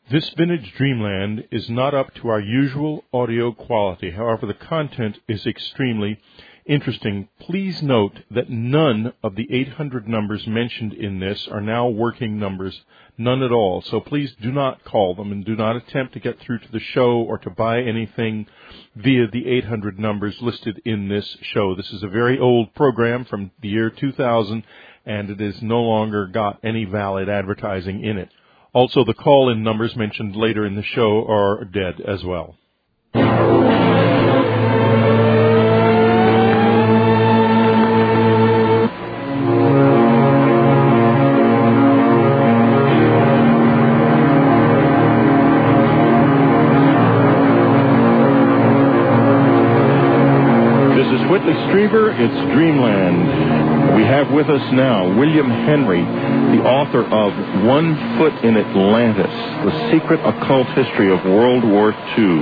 This vintage Dreamland is not up to our usual audio quality. However, the content is extremely interesting. Please note that none of the 800 numbers mentioned in this are now working numbers, none at all. So please do not call them and do not attempt to get through to the show or to buy anything via the 800 numbers listed in this show. This is a very old program from the year 2000, and it has no longer got any valid advertising in it. Also, the call-in numbers mentioned later in the show are dead as well. This is Whitley Strieber. It's Dreamland. We have with us now William Henry, the author of One Foot in Atlantis, The Secret Occult History of World War II.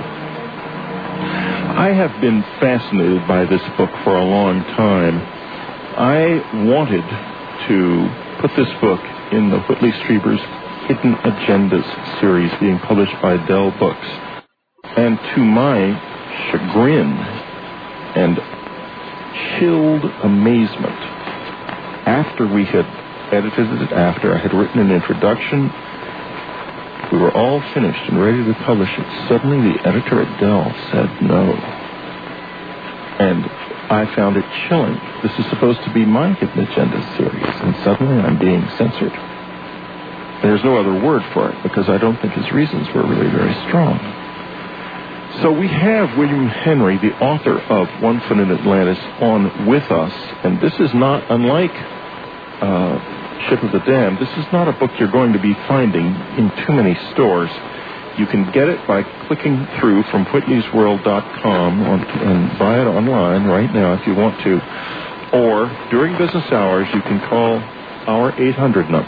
I have been fascinated by this book for a long time. I wanted to put this book in the Whitley Strieber's Hidden Agendas series being published by Dell Books. And to my chagrin and chilled amazement, after we had edited it, after I had written an introduction, we were all finished and ready to publish it. Suddenly the editor at Dell said no. And I found it chilling. This is supposed to be my Hidden Agenda series, and suddenly I'm being censored. There's no other word for it, because I don't think his reasons were really very strong. So we have William Henry, the author of One Foot in Atlantis, on with us, and this is not unlike Ship of the Damned. This is not a book you're going to be finding in too many stores. You can get it by clicking through from whitleysworld.com and buy it online right now if you want to. Or during business hours, you can call our 800 number,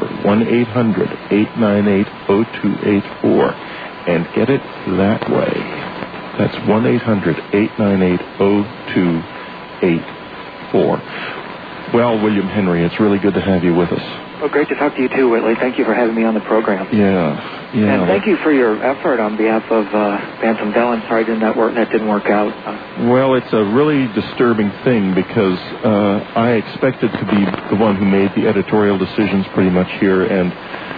1-800-898-0284, and get it that way. That's 1-800-898-0284. Well, William Henry, it's really good to have you with us. Well, great to talk to you too, Whitley. Thank you for having me on the program. Yeah. And thank you for your effort on behalf of Bantam Dell. I'm sorry that didn't work out. Well, it's a really disturbing thing because I expected to be the one who made the editorial decisions pretty much here, and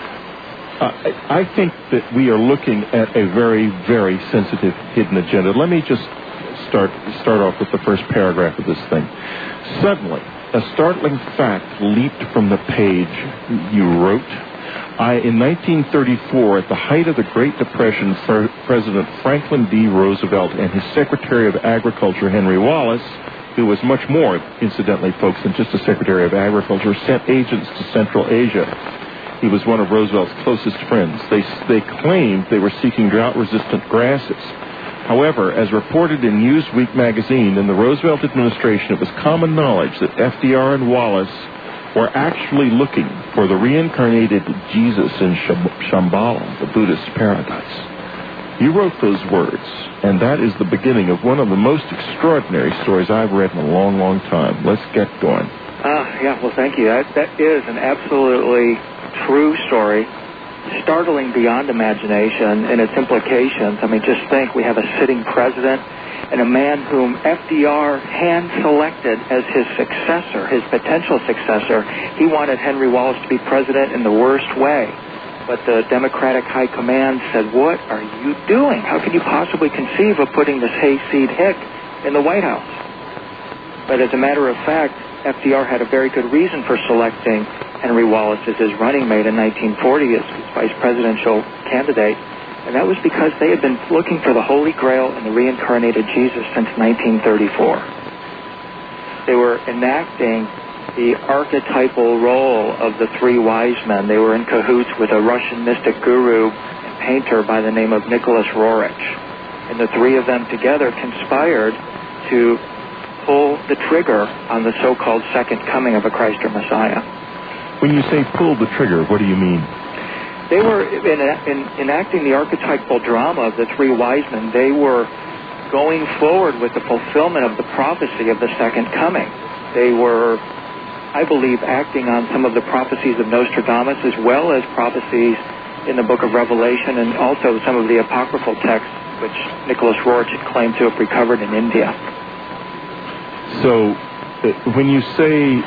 I think that we are looking at a very, very sensitive hidden agenda. Let me just start off with the first paragraph of this thing. Suddenly, a startling fact leaped from the page you wrote. In 1934, at the height of the Great Depression, President Franklin D. Roosevelt and his Secretary of Agriculture, Henry Wallace, who was much more, incidentally, folks, than just a Secretary of Agriculture, sent agents to Central Asia. He was one of Roosevelt's closest friends. They claimed they were seeking drought-resistant grasses. However, as reported in Newsweek magazine, in the Roosevelt administration, it was common knowledge that FDR and Wallace were actually looking for the reincarnated Jesus in Shambhala, the Buddhist paradise. You wrote those words, and that is the beginning of one of the most extraordinary stories I've read in a long, long time. Let's get going. Well, thank you. That is an absolutely true story, startling beyond imagination in its implications. I mean, just think, we have a sitting president and a man whom FDR hand-selected as his successor, his potential successor. He wanted Henry Wallace to be president in the worst way. But the Democratic High Command said, "What are you doing? How can you possibly conceive of putting this hayseed hick in the White House?" But as a matter of fact, FDR had a very good reason for selecting Henry Wallace as his running mate in 1940 as his vice presidential candidate. And that was because they had been looking for the Holy Grail and the reincarnated Jesus since 1934. They were enacting the archetypal role of the three wise men. They were in cahoots with a Russian mystic guru and painter by the name of Nicholas Roerich. And the three of them together conspired to pull the trigger on the so-called second coming of a Christ or Messiah. When you say pull the trigger, what do you mean? They were enacting the archetypal drama of the three wise men. They were going forward with the fulfillment of the prophecy of the second coming. They were, I believe, acting on some of the prophecies of Nostradamus as well as prophecies in the book of Revelation, and also some of the apocryphal texts which Nicholas Roerich had claimed to have recovered in India. So when you say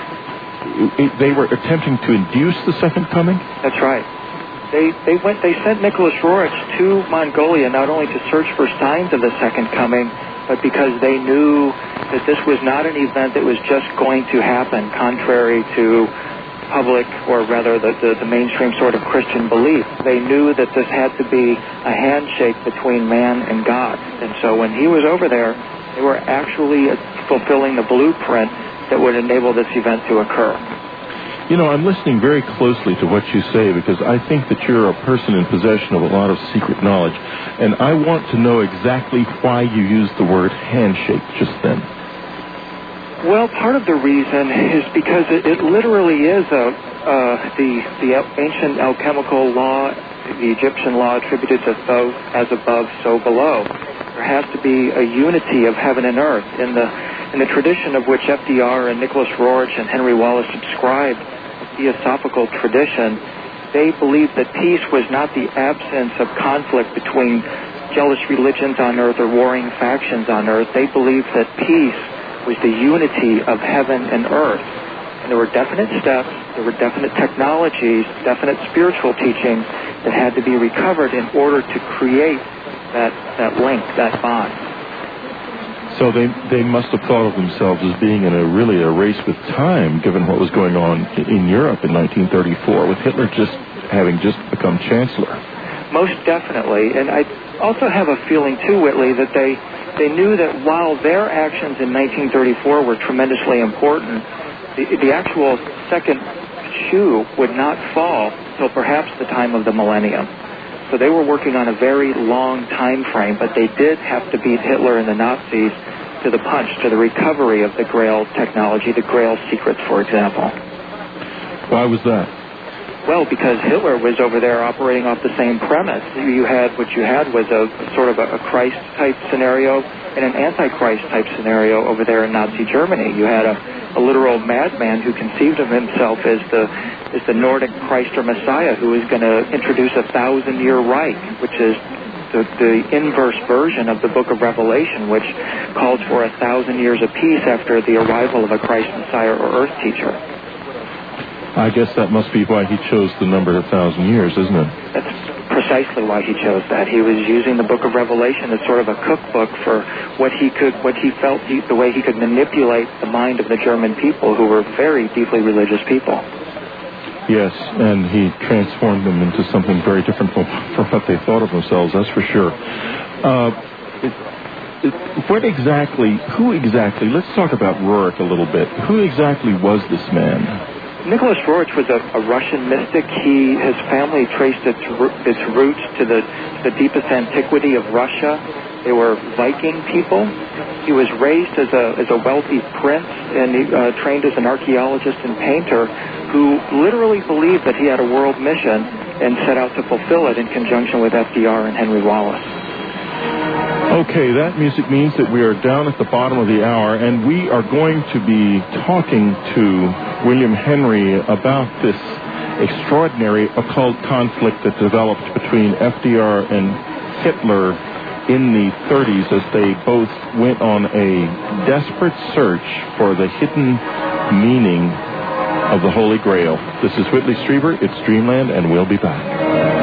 they were attempting to induce the second coming? That's right. They sent Nicholas Roerich to Mongolia not only to search for signs of the second coming, but because they knew that this was not an event that was just going to happen, contrary to public, or rather the mainstream sort of Christian belief. They knew that this had to be a handshake between man and God. And so when he was over there, they were actually fulfilling the blueprint that would enable this event to occur. You know, I'm listening very closely to what you say because I think that you're a person in possession of a lot of secret knowledge, and I want to know exactly why you used the word handshake just then. Well, part of the reason is because it literally is the ancient alchemical law, the Egyptian law attributed to Thoth, as above, so below. There has to be a unity of heaven and earth. In the tradition of which FDR and Nicholas Roerich and Henry Wallace subscribed, theosophical tradition, they believed that peace was not the absence of conflict between jealous religions on earth or warring factions on earth. They believed that peace was the unity of heaven and earth. And there were definite steps, there were definite technologies, definite spiritual teachings that had to be recovered in order to create that link, that bond. So they must have thought of themselves as being in a race with time, given what was going on in Europe in 1934, with Hitler having just become chancellor. Most definitely. And I also have a feeling, too, Whitley, that they knew that while their actions in 1934 were tremendously important, the actual second shoe would not fall until perhaps the time of the millennium. So they were working on a very long time frame, but they did have to beat Hitler and the Nazis to the punch, to the recovery of the Grail technology, the Grail secrets, for example. Why was that? Well, because Hitler was over there operating off the same premise. What you had was a sort of a Christ-type scenario and an Antichrist-type scenario over there in Nazi Germany. You had a literal madman who conceived of himself as the Nordic Christ or Messiah who was going to introduce a 1,000-year Reich, which is the inverse version of the book of Revelation, which calls for 1,000 years of peace after the arrival of a Christ Messiah or Earth teacher. I guess that must be why he chose the number 1,000 years, isn't it? That's precisely why he chose that. He was using the book of Revelation as sort of a cookbook for the way he could manipulate the mind of the German people, who were very deeply religious people. Yes, and he transformed them into something very different from what they thought of themselves, that's for sure. Who exactly, let's talk about Roerich a little bit. Who exactly was this man? Nicholas Roerich was a Russian mystic. His family traced its roots to the deepest antiquity of Russia. They were Viking people. He was raised as a wealthy prince, and he trained as an archaeologist and painter, who literally believed that he had a world mission and set out to fulfill it in conjunction with FDR and Henry Wallace. Okay, that music means that we are down at the bottom of the hour, and we are going to be talking to William Henry about this extraordinary occult conflict that developed between FDR and Hitler in the 30s as they both went on a desperate search for the hidden meaning of the Holy Grail. This is Whitley Strieber, it's Dreamland, and we'll be back.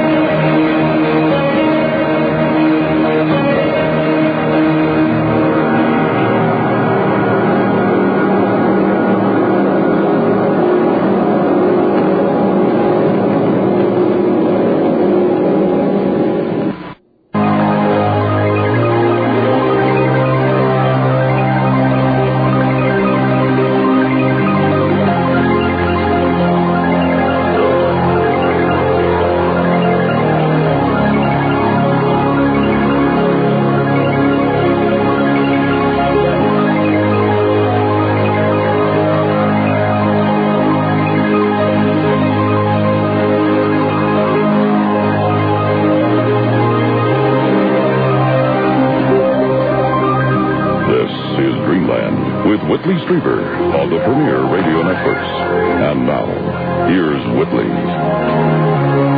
Whitley Strieber on the Premier Radio Networks. And now, here's Whitley.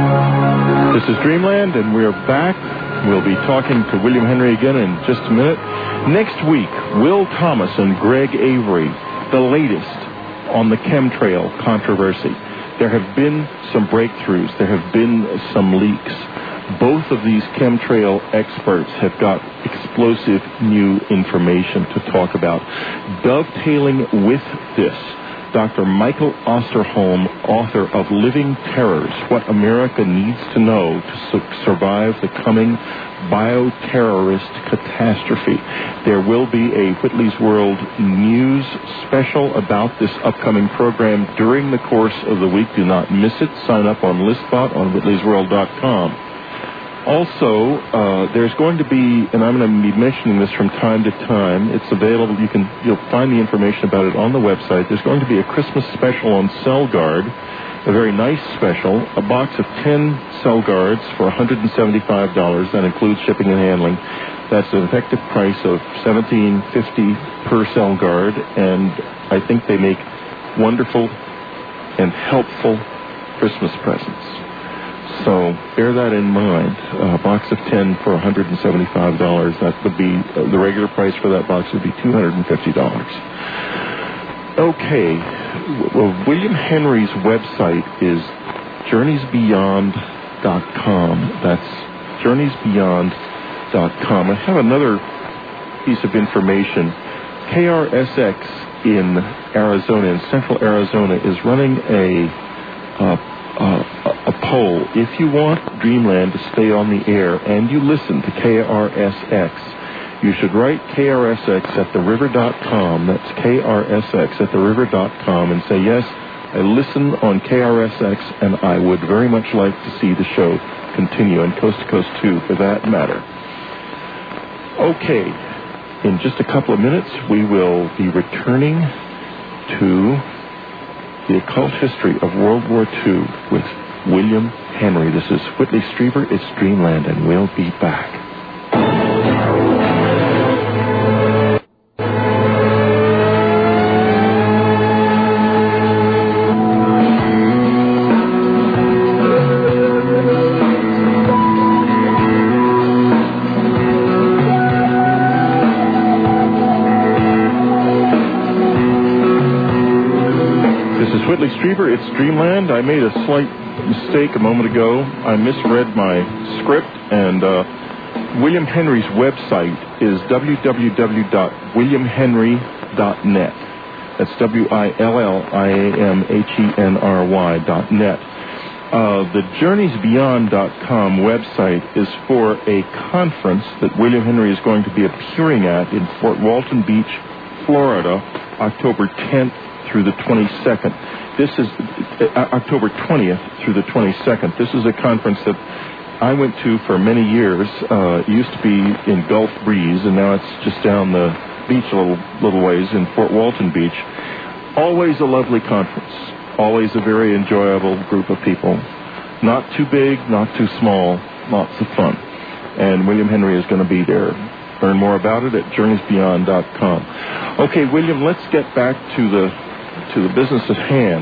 This is Dreamland, and we're back. We'll be talking to William Henry again in just a minute. Next week, Will Thomas and Greg Avery, the latest on the chemtrail controversy. There have been some breakthroughs. There have been some leaks. Both of these chemtrail experts have got explosive new information to talk about. Dovetailing with this, Dr. Michael Osterholm, author of Living Terrors, What America Needs to Know to Survive the Coming Bioterrorist Catastrophe. There will be a Whitley's World News special about this upcoming program during the course of the week. Do not miss it. Sign up on Listbot on whitleysworld.com. Also, there's going to be, and I'm going to be mentioning this from time to time, it's available, you'll find the information about it on the website. There's going to be a Christmas special on CellGuard, a very nice special, a box of 10 CellGuards for $175. That includes shipping and handling. That's an effective price of $17.50 per CellGuard, and I think they make wonderful and helpful Christmas presents. So bear that in mind. A box of 10 for $175. That would be, the regular price for that box would be $250. Okay. Well, William Henry's website is journeysbeyond.com. That's journeysbeyond.com. I have another piece of information. KRSX in Arizona, in central Arizona, is running a poll. If you want Dreamland to stay on the air and you listen to KRSX, you should write KRSX at theriver.com. That's KRSX at theriver.com and say, yes, I listen on KRSX and I would very much like to see the show continue, and Coast to Coast 2 for that matter. Okay, in just a couple of minutes we will be returning to the occult history of World War II with William Henry. This is Whitley Strieber. It's Dreamland, and we'll be back. This is Whitley Strieber. It's Dreamland. I made a slight mistake a moment ago. I misread my script, and William Henry's website is www.williamhenry.net. That's WILLIAMHENRY.net. The JourneysBeyond.com website is for a conference that William Henry is going to be appearing at in Fort Walton Beach, Florida, October 10th through the 22nd. This is October 20th through the 22nd. This is a conference that I went to for many years. It used to be in Gulf Breeze, and now it's just down the beach a little ways in Fort Walton Beach. Always a lovely conference. Always a very enjoyable group of people. Not too big, not too small, lots of fun. And William Henry is going to be there. Learn more about it at journeysbeyond.com. Okay, William, let's get back to the business at hand.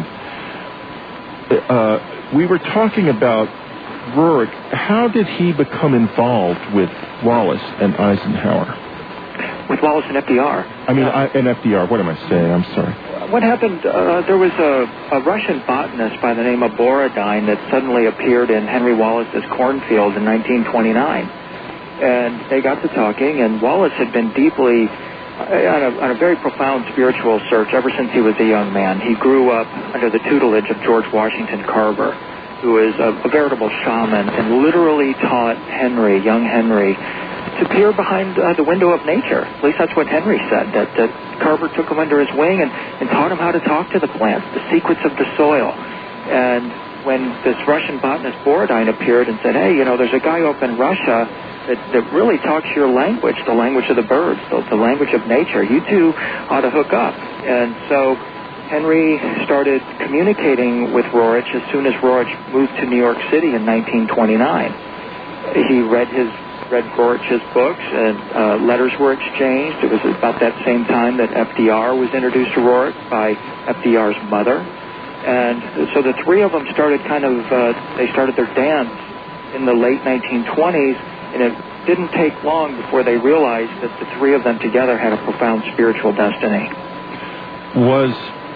We were talking about Roerich. How did he become involved with Wallace and Eisenhower? With Wallace and FDR. And FDR. What am I saying? I'm sorry. What happened, there was a Russian botanist by the name of Borodine that suddenly appeared in Henry Wallace's cornfield in 1929. And they got to talking, and Wallace had been deeply on a very profound spiritual search ever since he was a young man. He grew up under the tutelage of George Washington Carver, who is a veritable shaman, and literally taught young Henry, to peer behind the window of nature. At least that's what Henry said, that Carver took him under his wing and taught him how to talk to the plants, the secrets of the soil. And when this Russian botanist Borodine appeared and said, hey, there's a guy up in Russia that really talks your language, the language of the birds, the language of nature. You two ought to hook up. And so Henry started communicating with Roerich as soon as Roerich moved to New York City in 1929. He read Roerich's books, and letters were exchanged. It was about that same time that FDR was introduced to Roerich by FDR's mother. And so the three of them started they started their dance in the late 1920s, and it didn't take long before they realized that the three of them together had a profound spiritual destiny. Was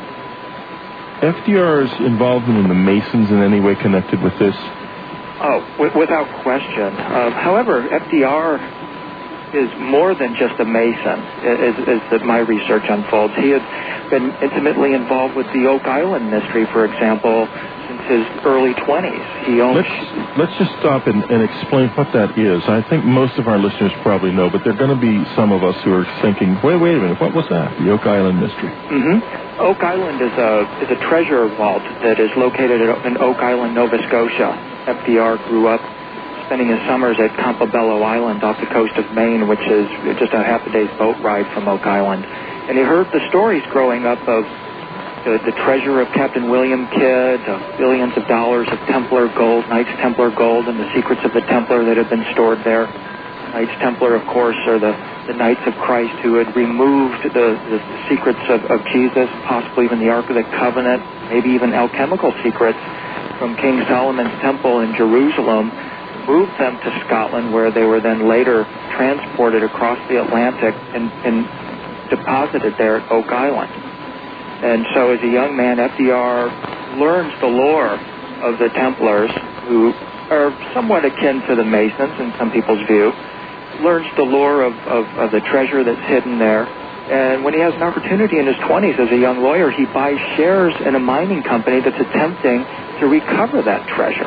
FDR's involvement in the Masons in any way connected with this? Oh, without question. However, FDR is more than just a Mason, as my research unfolds. He had been intimately involved with the Oak Island mystery, for example, since his early 20s. Let's just stop and explain what that is. I think most of our listeners probably know, but there are going to be some of us who are thinking, wait a minute, what was that? The Oak Island mystery. Mm-hmm. Oak Island is a treasure vault that is located in Oak Island, Nova Scotia. FDR grew up spending his summers at Campobello Island off the coast of Maine, which is just a half a day's boat ride from Oak Island. And he heard the stories growing up of the treasure of Captain William Kidd, billions of dollars of Templar gold, Knights Templar gold, and the secrets of the Templar that had been stored there. Knights Templar, of course, are the Knights of Christ who had removed the secrets of Jesus, possibly even the Ark of the Covenant, maybe even alchemical secrets from King Solomon's Temple in Jerusalem, moved them to Scotland, where they were then later transported across the Atlantic and deposited there at Oak Island. And so as a young man, FDR learns the lore of the Templars, who are somewhat akin to the Masons in some people's view, learns the lore of the treasure that's hidden there. And when he has an opportunity in his 20s as a young lawyer, he buys shares in a mining company that's attempting to recover that treasure.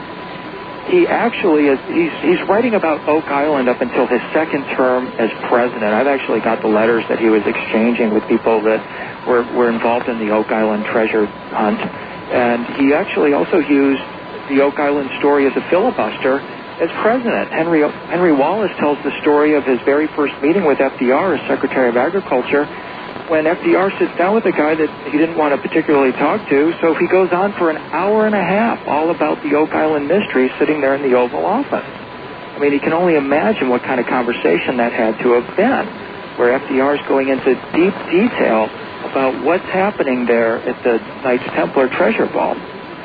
He actually he's writing about Oak Island up until his second term as president. I've actually got the letters that he was exchanging with people that were involved in the Oak Island treasure hunt. And he actually also used the Oak Island story as a filibuster as president. Henry Wallace tells the story of his very first meeting with FDR as Secretary of Agriculture, when FDR sits down with a guy that he didn't want to particularly talk to, so he goes on for an hour and a half all about the Oak Island mystery sitting there in the Oval Office. I mean, you can only imagine what kind of conversation that had to have been, where FDR is going into deep detail about what's happening there at the Knights Templar treasure vault.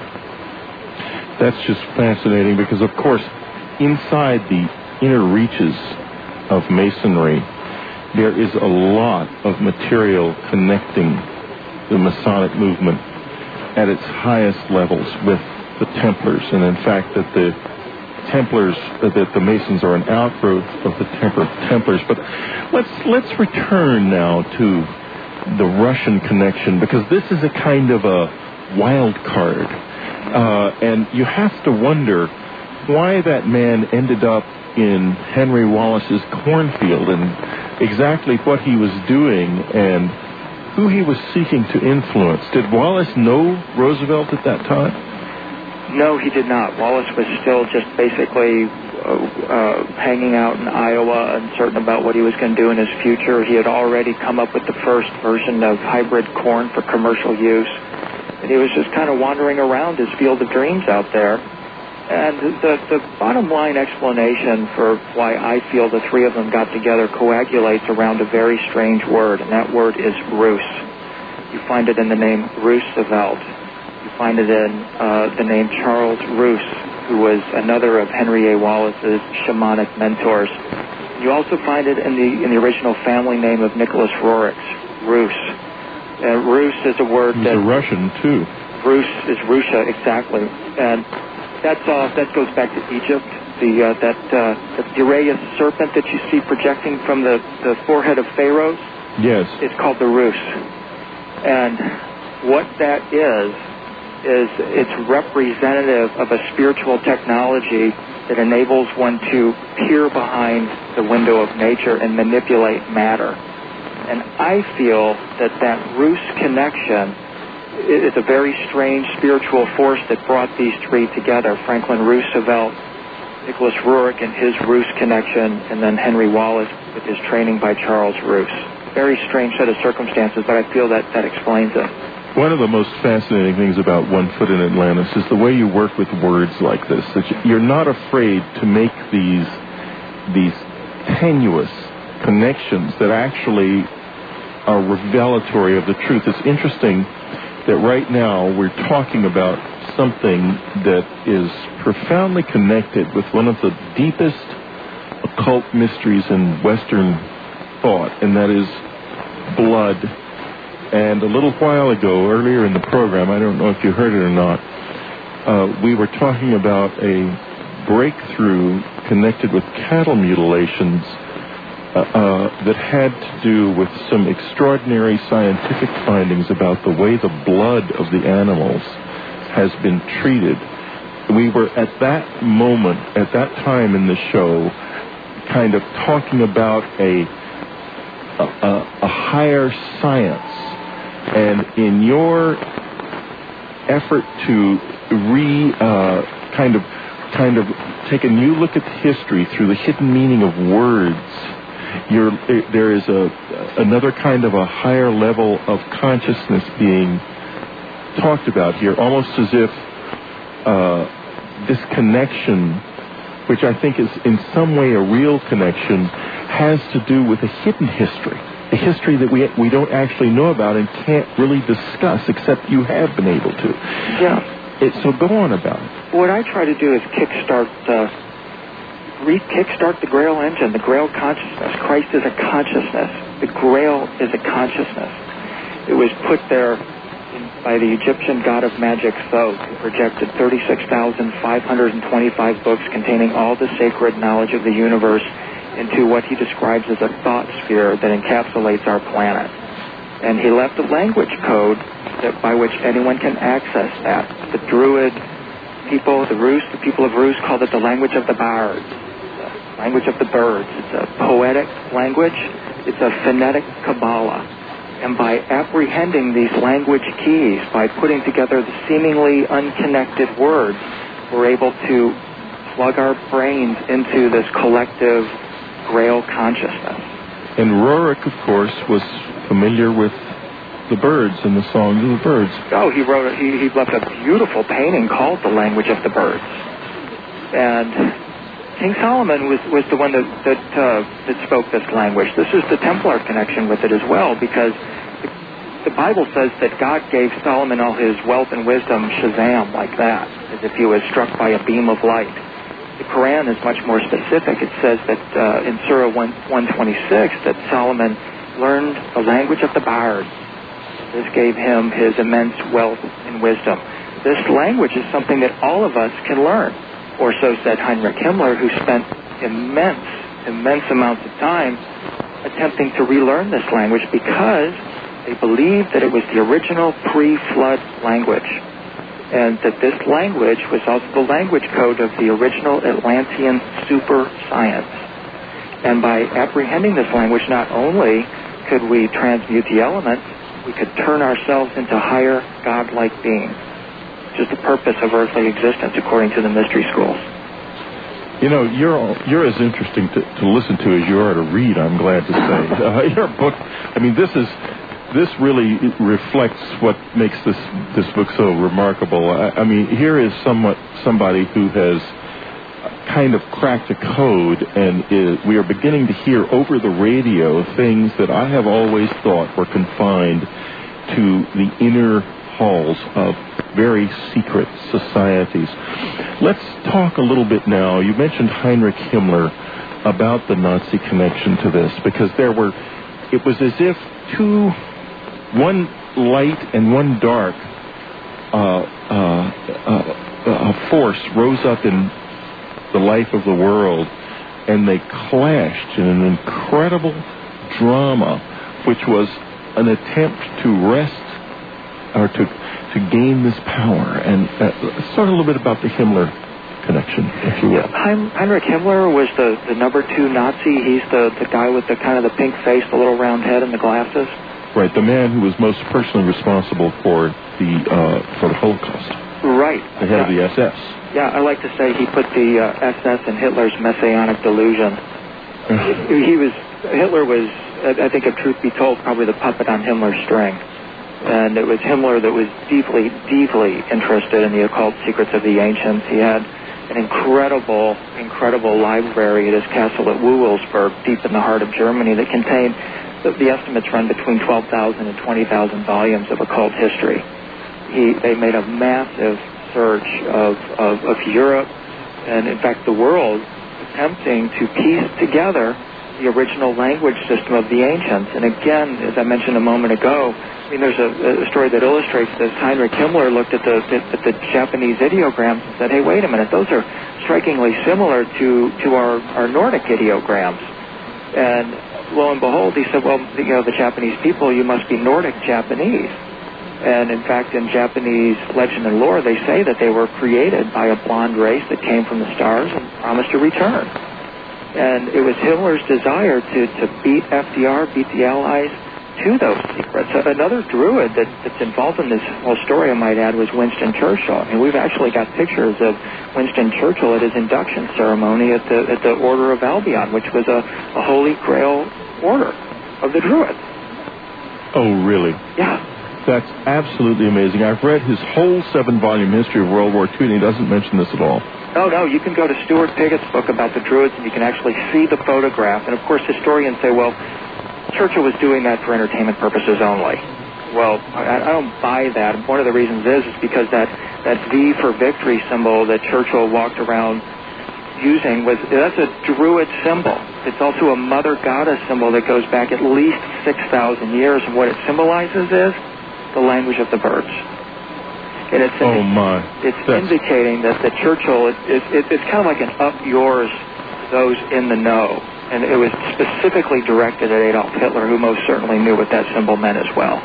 That's just fascinating because, of course, inside the inner reaches of Masonry, there is a lot of material connecting the Masonic movement at its highest levels with the Templars, and in fact that the Templars, that the Masons are an outgrowth of the Templars. But let's return now to the Russian connection, because this is a kind of a wild card, and you have to wonder why that man ended up in Henry Wallace's cornfield and exactly what he was doing and who he was seeking to influence. Did Wallace know Roosevelt at that time? No, he did not. Wallace was still just basically hanging out in Iowa, uncertain about what he was going to do in his future. He had already come up with the first version of hybrid corn for commercial use, and he was just kind of wandering around his field of dreams out there. And the bottom line explanation for why I feel the three of them got together coagulates around a very strange word, and that word is Rus. You find it in the name Roosevelt. You find it in the name Charles Rus, who was another of Henry A. Wallace's shamanic mentors. You also find it in the original family name of Nicholas Roerich's, Rus. Rus is a word that... He's a Russian, too. Rus is Russia, exactly. And that goes back to Egypt. The Uraeus serpent that you see projecting from the forehead of pharaohs. Yes, it's called the Rus. And what that is it's representative of a spiritual technology that enables one to peer behind the window of nature and manipulate matter. And I feel that Rus connection is a very strange spiritual force that brought these three together: Franklin Roosevelt, Nicholas Roerich and his Rus connection, and then Henry Wallace with his training by Charles Rus. Very strange set of circumstances, but I feel that explains it. One of the most fascinating things about One Foot in Atlantis is the way you work with words like this. That you're not afraid to make these tenuous connections that actually are revelatory of the truth. It's interesting that right now we're talking about something that is profoundly connected with one of the deepest occult mysteries in Western thought, and that is blood. And a little while ago, earlier in the program, I don't know if you heard it or not, we were talking about a breakthrough connected with cattle mutilations that had to do with some extraordinary scientific findings about the way the blood of the animals has been treated. We were at that moment, at that time in the show, kind of talking about a higher science. And in your effort to kind of take a new look at history through the hidden meaning of words, there is another kind of a higher level of consciousness being talked about here, almost as if this connection, which I think is in some way a real connection, has to do with a hidden history, a history that we don't actually know about and can't really discuss, except you have been able to. Yeah. So go on about it. What I try to do is kickstart the Grail engine, the Grail consciousness. Christ is a consciousness. The Grail is a consciousness. It was put there by the Egyptian god of magic, Thoth, who projected 36,525 books containing all the sacred knowledge of the universe into what he describes as a thought sphere that encapsulates our planet. And he left a language code by which anyone can access that. The Druid people, the people of Rus, called it the language of the bards, the language of the birds. It's a poetic language. It's a phonetic Kabbalah. And by apprehending these language keys, by putting together the seemingly unconnected words, we're able to plug our brains into this collective Grail consciousness. And Roerich, of course, was familiar with the birds and the songs of the birds. Oh, he left a beautiful painting called The Language of the Birds. And King Solomon was the one that spoke this language. This is the Templar connection with it as well, because the Bible says that God gave Solomon all his wealth and wisdom, shazam, like that, as if he was struck by a beam of light. The Quran is much more specific. It says that in Surah 126 that Solomon learned the language of the bards. This gave him his immense wealth and wisdom. This language is something that all of us can learn. Or so said Heinrich Himmler, who spent immense amounts of time attempting to relearn this language because they believed that it was the original pre-flood language, and that this language was also the language code of the original Atlantean super science. And by apprehending this language, not only could we transmute the elements, we could turn ourselves into higher godlike beings, which is the purpose of earthly existence according to the mystery schools. You know, you're as interesting to listen to as you are to read, I'm glad to say. Your book, I mean, this really reflects what makes this book so remarkable. I mean, here is somebody who has kind of cracked a code, and we are beginning to hear over the radio things that I have always thought were confined to the inner halls of very secret societies. Let's talk a little bit now. You mentioned Heinrich Himmler, about the Nazi connection to this, because it was as if one light and one dark force rose up in the life of the world, and they clashed in an incredible drama, which was an attempt to wrest or to gain this power. And let's talk a little bit about the Himmler connection, if you will. Heinrich Himmler was the number 2 Nazi. He's the guy with the kind of the pink face, the little round head, and the glasses. Right, the man who was most personally responsible for the Holocaust. Right. The head of the SS. Yeah, I like to say he put the SS in Hitler's messianic delusion. Hitler was, I think if truth be told, probably the puppet on Himmler's string. And it was Himmler that was deeply, deeply interested in the occult secrets of the ancients. He had an incredible library at his castle at Wewelsburg, deep in the heart of Germany, that contained, the estimates run between 12,000 and 20,000 volumes of occult history. they made a massive search of Europe and, in fact, the world, attempting to piece together the original language system of the ancients. And again, as I mentioned a moment ago, I mean, there's a story that illustrates this. Heinrich Himmler looked at the Japanese ideograms and said, hey, wait a minute, those are strikingly similar to our Nordic ideograms. And lo and behold, he said, well, the Japanese people, you must be Nordic Japanese. And in fact, in Japanese legend and lore, they say that they were created by a blonde race that came from the stars and promised to return. And it was Himmler's desire to beat FDR, beat the Allies to those secrets. Another druid that's involved in this whole story, I might add, was Winston Churchill. And we've actually got pictures of Winston Churchill at his induction ceremony at the Order of Albion, which was a Holy Grail order of the Druids. Oh, really? Yeah. That's absolutely amazing. I've read his whole 7-volume history of World War II, and he doesn't mention this at all. No, you can go to Stuart Pigot's book about the Druids, and you can actually see the photograph. And, of course, historians say, well, Churchill was doing that for entertainment purposes only. Well, I don't buy that. One of the reasons is because that V for victory symbol that Churchill walked around using, that's a Druid symbol. It's also a Mother Goddess symbol that goes back at least 6,000 years, and what it symbolizes is the language of the birds. And it's indicating that Churchill, it's kind of like an up yours, those in the know. And it was specifically directed at Adolf Hitler, who most certainly knew what that symbol meant as well.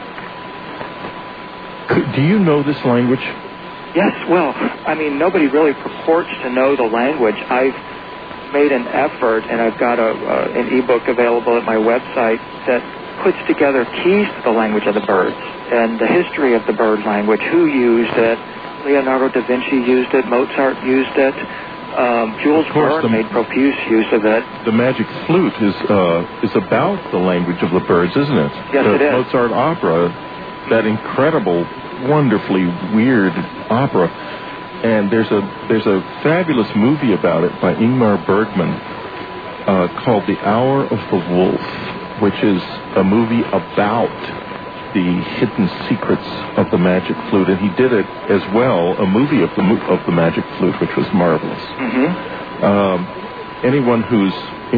Do you know this language? Yes, well, I mean, nobody really purports to know the language. I've made an effort, and I've got an e-book available at my website that puts together keys to the language of the birds and the history of the bird language, who used it. Leonardo da Vinci used it, Mozart used it, Jules Verne made profuse use of it. The Magic Flute is about the language of the birds, isn't it? Yes, it is. Mozart opera, that incredible, wonderfully weird opera. And there's a fabulous movie about it by Ingmar Bergman called The Hour of the Wolf, which is a movie about the hidden secrets of the Magic Flute, and he did it as well, a movie of the Magic Flute, which was marvelous. Mm-hmm. Anyone who's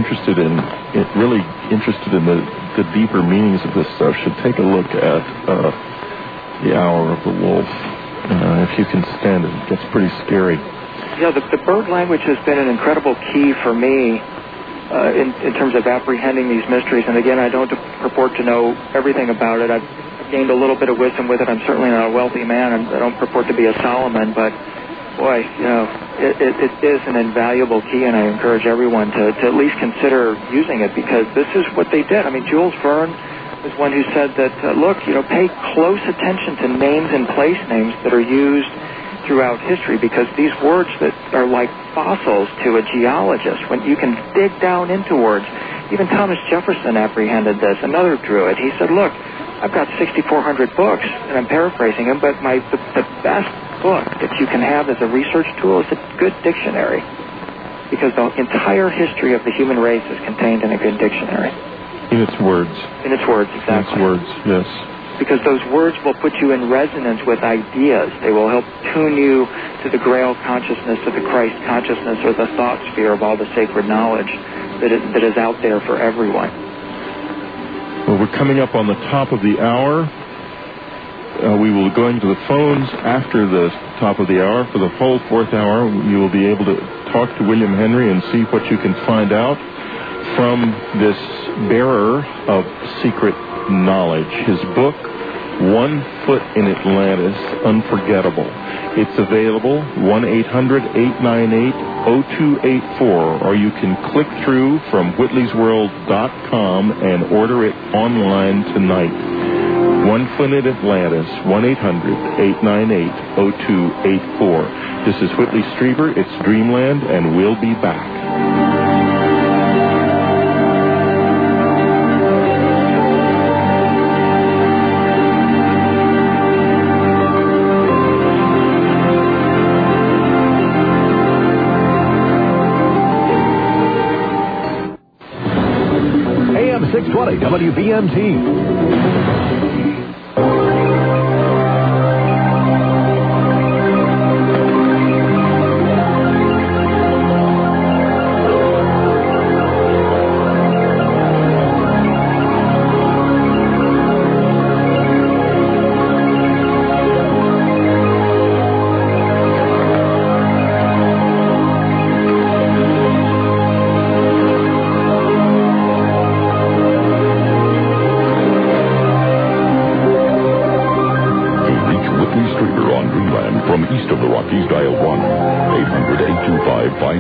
really interested in the deeper meanings of this stuff should take a look at The Hour of the Wolf. If you can stand it, it gets pretty scary. Yeah, the bird language has been an incredible key for me in terms of apprehending these mysteries. And again, I don't purport to know everything about it. I've gained a little bit of wisdom with it. I'm certainly not a wealthy man. I don't purport to be a Solomon, but boy, it is an invaluable key, and I encourage everyone to at least consider using it, because this is what they did. I mean, Jules Verne was one who said that, pay close attention to names and place names that are used throughout history, because these words that are like fossils to a geologist, when you can dig down into words. Even Thomas Jefferson apprehended this, another Druid. He said, look, I've got 6,400 books, and I'm paraphrasing him, but the best book that you can have as a research tool is a good dictionary, because the entire history of the human race is contained in a good dictionary. In its words. In its words, exactly. In its words, yes. Because those words will put you in resonance with ideas. They will help tune you to the Grail consciousness, to the Christ consciousness, or the thought sphere of all the sacred knowledge that is out there for everyone. Well, we're coming up on the top of the hour. We will be going to the phones after the top of the hour. For the whole fourth hour, you will be able to talk to William Henry and see what you can find out from this bearer of secret knowledge. His book, 1 Foot in Atlantis, Unforgettable. It's available, 1-800-898-0284, or you can click through from whitleysworld.com and order it online tonight. 1 Foot in Atlantis, 1-800-898-0284. This is Whitley Strieber, it's Dreamland, and we'll be back. WBMT.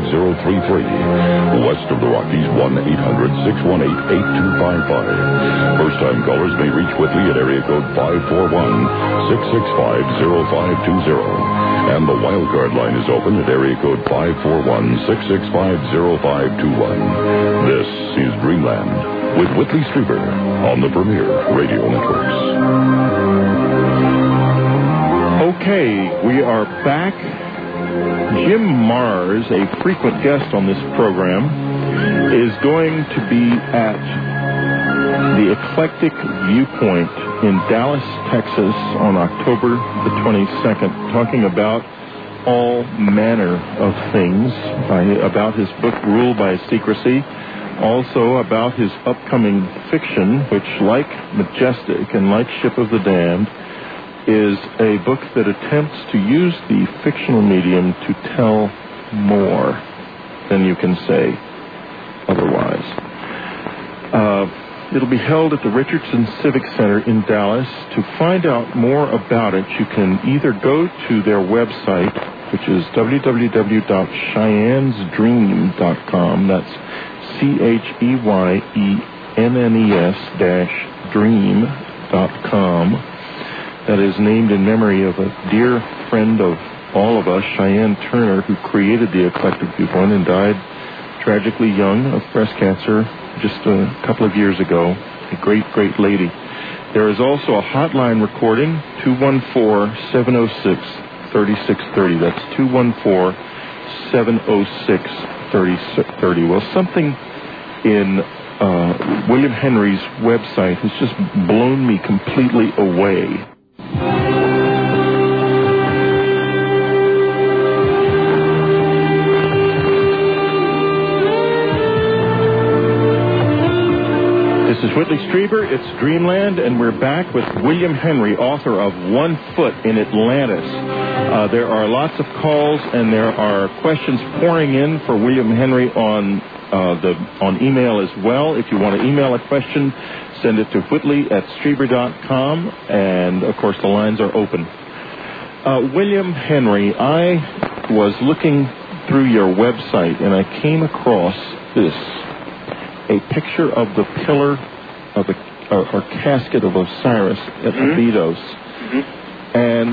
West of the Rockies, 1-800-618-8255. First-time callers may reach Whitley at area code 541-665-0520. And the wildcard line is open at area code 541-665-0521. This is Dreamland with Whitley Strieber on the Premier Radio Networks. Okay, we are back. Jim Mars, a frequent guest on this program, is going to be at the Eclectic Viewpoint in Dallas, Texas on October the 22nd, talking about all manner of things, about his book, Rule by Secrecy, also about his upcoming fiction, which, like Majestic and like Ship of the Damned, is a book that attempts to use the fictional medium to tell more than you can say otherwise. It'll be held at the Richardson Civic Center in Dallas. To find out more about it, you can either go to their website, which is www.cheyennesdream.com. That's CHEYENNES-dream.com. That is named in memory of a dear friend of all of us, Cheyenne Turner, who created the Eclectic Viewpoint and died tragically young of breast cancer just a couple of years ago. A great, great lady. There is also a hotline recording, 214-706-3630. That's 214-706-3630. Well, something in William Henry's website has just blown me completely away. This is Whitley Strieber. It's Dreamland, and we're back with William Henry, author of One Foot in Atlantis. There are lots of calls, and there are questions pouring in for William Henry on email as well. If you want to email a question, send it to Whitley@Strieber.com, and of course the lines are open. William Henry, I was looking through your website, and I came across this. A picture of the pillar of or casket of Osiris at Abydos. And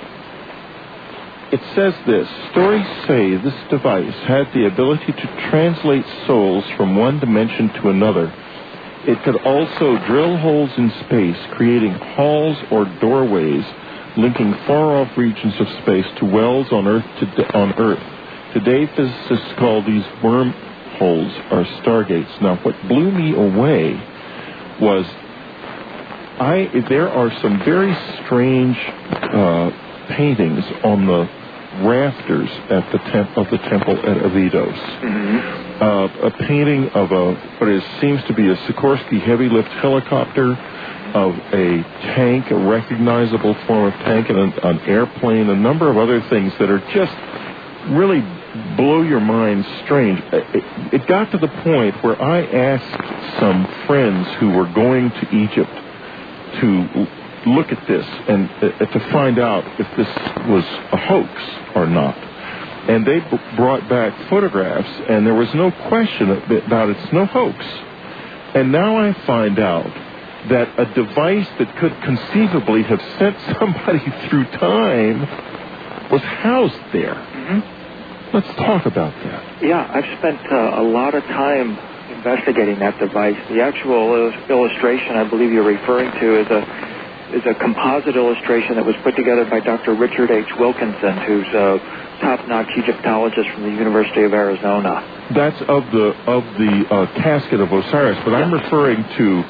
it says this: stories say this device had the ability to translate souls from one dimension to another. It could also drill holes in space, creating halls or doorways, linking far-off regions of space to wells on Earth. Today, physicists call these wormholes or stargates. Now, what blew me away was there are some very strange paintings on the rafters at the temple at Abydos. A painting of seems to be a Sikorsky heavy lift helicopter, of a tank, a recognizable form of tank, and an airplane, a number of other things that are just really blow your mind strange. It got to the point where I asked some friends who were going to Egypt to look at this and to find out if this was a hoax or not. And they brought back photographs, and there was no question about it's no hoax. And now I find out that a device that could conceivably have sent somebody through time was housed there. Let's talk about that. Yeah, I've spent a lot of time investigating that device. The actual illustration I believe you're referring to is a composite illustration that was put together by Dr. Richard H. Wilkinson, who's a top-notch Egyptologist from the University of Arizona. That's of the casket of Osiris, but I'm referring to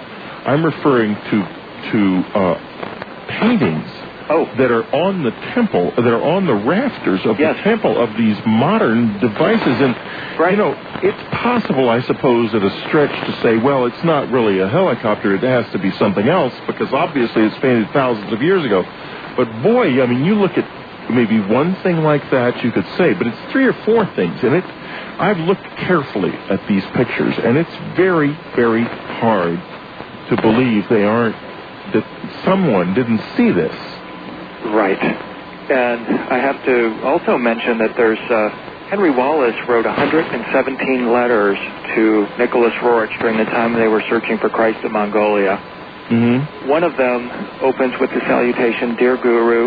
paintings that are on the temple, that are on the rafters of the temple of these modern devices. And, you know, it's possible, I suppose, at a stretch to say, well, it's not really a helicopter, it has to be something else, because obviously it's painted thousands of years ago. But boy, I mean, you look at maybe one thing like that you could say, but it's three or four things. And I've looked carefully at these pictures, and it's very, very hard to believe that someone didn't see this. Right. And I have to also mention that there's Henry Wallace wrote 117 letters to Nicholas Roerich during the time they were searching for Christ in Mongolia. Mm-hmm. One of them opens with the salutation, "Dear Guru,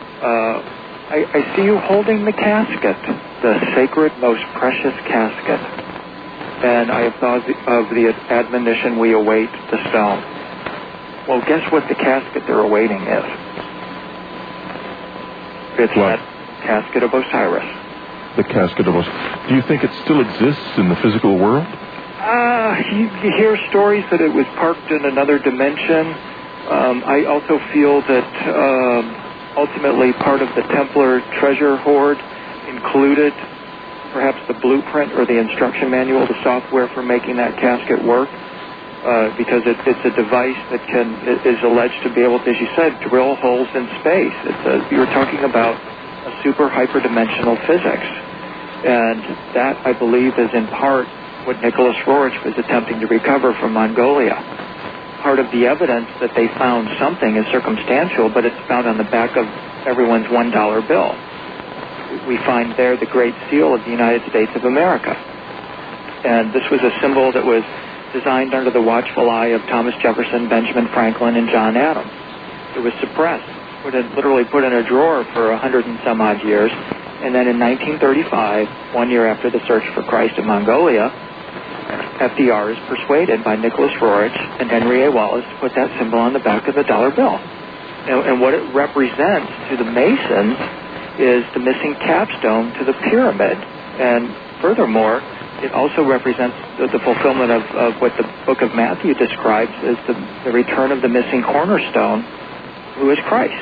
I see you holding the casket, the sacred, most precious casket. And I have thought of the admonition, we await the stone." Well, guess what the casket they're awaiting is? It's what? that casket of Osiris. The casket of Osiris. Do you think it still exists in the physical world? You hear stories that it was parked in another dimension. I also feel that ultimately part of the Templar treasure hoard included perhaps the blueprint or the instruction manual, the software for making that casket work, because it's a device that is alleged to be able to, as you said, drill holes in space. You're talking about a super hyperdimensional physics, and that, I believe, is in part what Nicholas Roerich was attempting to recover from Mongolia. Part of the evidence that they found something is circumstantial, but it's found on the back of everyone's $1 bill. We find there the Great Seal of the United States of America. And this was a symbol that was designed under the watchful eye of Thomas Jefferson, Benjamin Franklin, and John Adams. It was suppressed, literally put in a drawer for 100 and some odd years. And then in 1935, 1 year after the search for Christ in Mongolia, FDR is persuaded by Nicholas Roerich and Henry A. Wallace to put that symbol on the back of the $1 bill. And what it represents to the Masons is the missing capstone to the pyramid. And furthermore, it also represents the fulfillment of what the book of Matthew describes as the return of the missing cornerstone, who is Christ.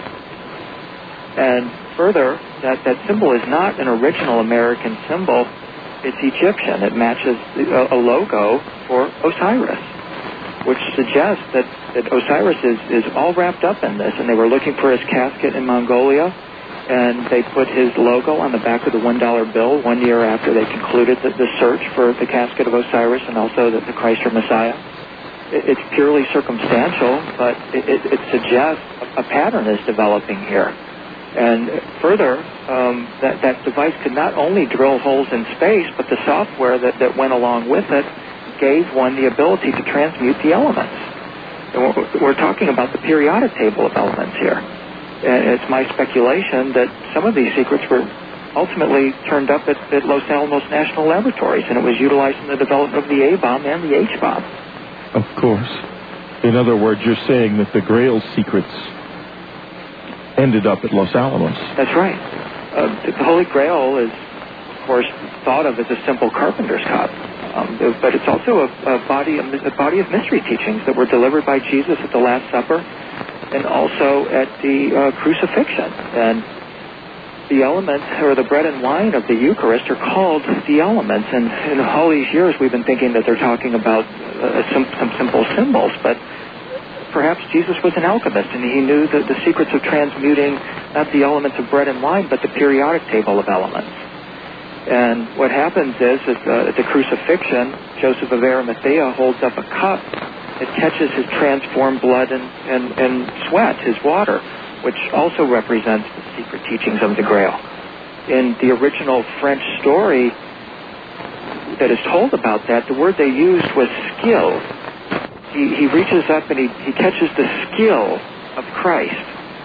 And further, that symbol is not an original American symbol. It's Egyptian. It matches a logo for Osiris, which suggests that Osiris is all wrapped up in this, and they were looking for his casket in Mongolia, and they put his logo on the back of the $1 bill 1 year after they concluded the search for the casket of Osiris and also the Christ or Messiah. It's purely circumstantial, but it suggests a pattern is developing here. And further, that device could not only drill holes in space, but the software that went along with it gave one the ability to transmute the elements. And we're talking about the periodic table of elements here. And it's my speculation that some of these secrets were ultimately turned up at Los Alamos National Laboratories, and it was utilized in the development of the A-bomb and the H-bomb. Of course. In other words, you're saying that the Grail secrets ended up at Los Alamos. That's right. The Holy Grail is, of course, thought of as a simple carpenter's cup, but it's also a body of mystery teachings that were delivered by Jesus at the Last Supper and also at the crucifixion. And the elements, or the bread and wine of the Eucharist, are called the elements. And in all these years, we've been thinking that they're talking about some simple symbols, but perhaps Jesus was an alchemist, and he knew the secrets of transmuting not the elements of bread and wine, but the periodic table of elements. And what happens is at the crucifixion, Joseph of Arimathea holds up a cup that catches his transformed blood and sweat, his water, which also represents the secret teachings of the Grail. In the original French story that is told about that, the word they used was skill. He reaches up and he catches the skill of Christ.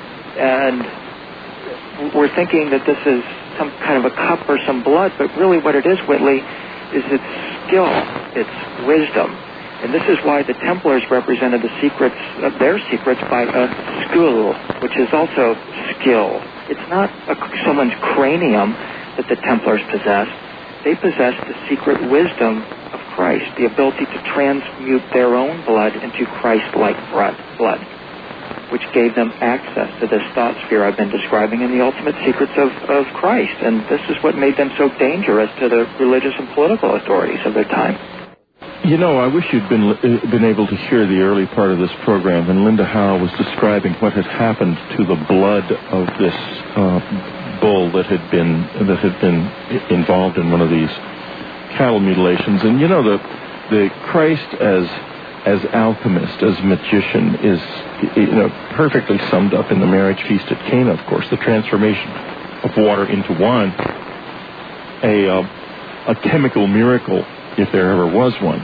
And we're thinking that this is some kind of a cup or some blood, but really what it is, Whitley, is it's skill, it's wisdom. And this is why the Templars represented the secrets of their secrets by a skull, which is also skill. It's not someone's cranium that the Templars possessed. They possessed the secret wisdom of Christ, the ability to transmute their own blood into Christ-like blood, which gave them access to this thought sphere I've been describing and the ultimate secrets of Christ. And this is what made them so dangerous to the religious and political authorities of their time. You know, I wish you'd been able to hear the early part of this program when Linda Howe was describing what had happened to the blood of this bull that had been involved in one of these cattle mutilations. And you know, the Christ as alchemist, as magician, is perfectly summed up in the marriage feast at Cana. Of course, the transformation of water into wine. a chemical miracle, if there ever was one.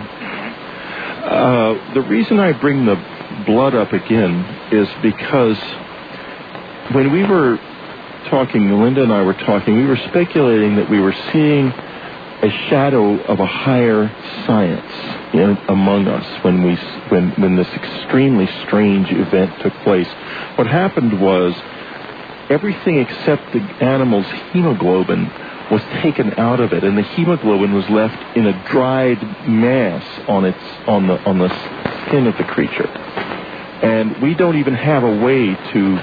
The reason I bring the blood up again is because when we were talking, Linda and I were talking, we were speculating that we were seeing a shadow of a higher science among us when this extremely strange event took place. What happened was everything except the animal's hemoglobin was taken out of it, and the hemoglobin was left in a dried mass on the skin of the creature. And we don't even have a way to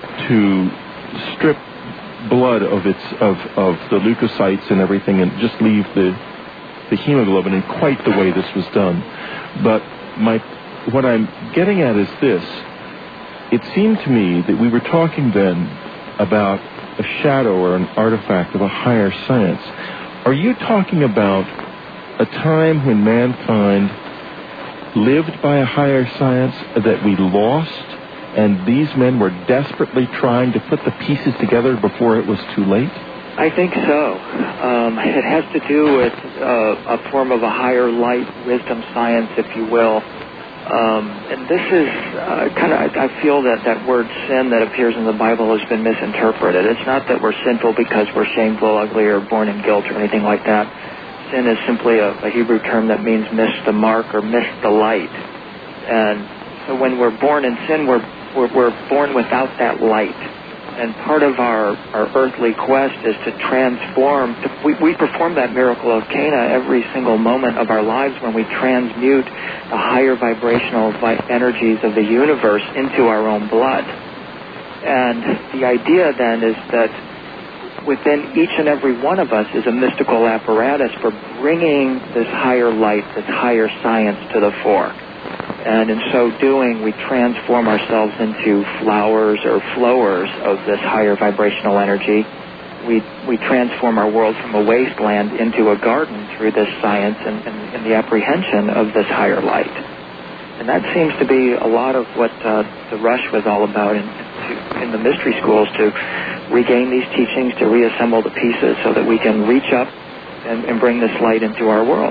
strip blood of the leukocytes and everything and just leave the hemoglobin in quite the way this was done. But what I'm getting at is this. It seemed to me that we were talking then about a shadow or an artifact of a higher science. Are you talking about a time when mankind lived by a higher science that we lost, and these men were desperately trying to put the pieces together before it was too late? I think so. It has to do with a form of a higher light, wisdom science, if you will. And this is I feel that word sin that appears in the Bible has been misinterpreted. It's not that we're sinful because we're shameful, ugly, or born in guilt or anything like that. Sin is simply a Hebrew term that means miss the mark or miss the light. And so when we're born in sin, we're born without that light. And part of our earthly quest is to transform. We perform that miracle of Cana every single moment of our lives when we transmute the higher vibrational energies of the universe into our own blood. And the idea then is that within each and every one of us is a mystical apparatus for bringing this higher light, this higher science to the fore. And in so doing, we transform ourselves into flowers or flowers of this higher vibrational energy. We transform our world from a wasteland into a garden through this science and the apprehension of this higher light. And that seems to be a lot of what the rush was all about in the mystery schools, to regain these teachings, to reassemble the pieces so that we can reach up and bring this light into our world.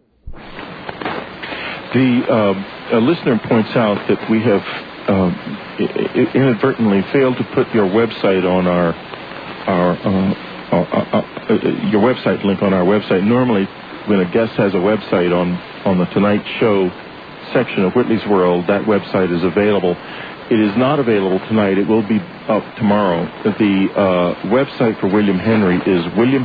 A listener points out that we have inadvertently failed to put your website on your website link on our website. Normally, when a guest has a website on the Tonight Show section of Whitley's World, that website is available. It is not available tonight. It will be up tomorrow. The website for William Henry is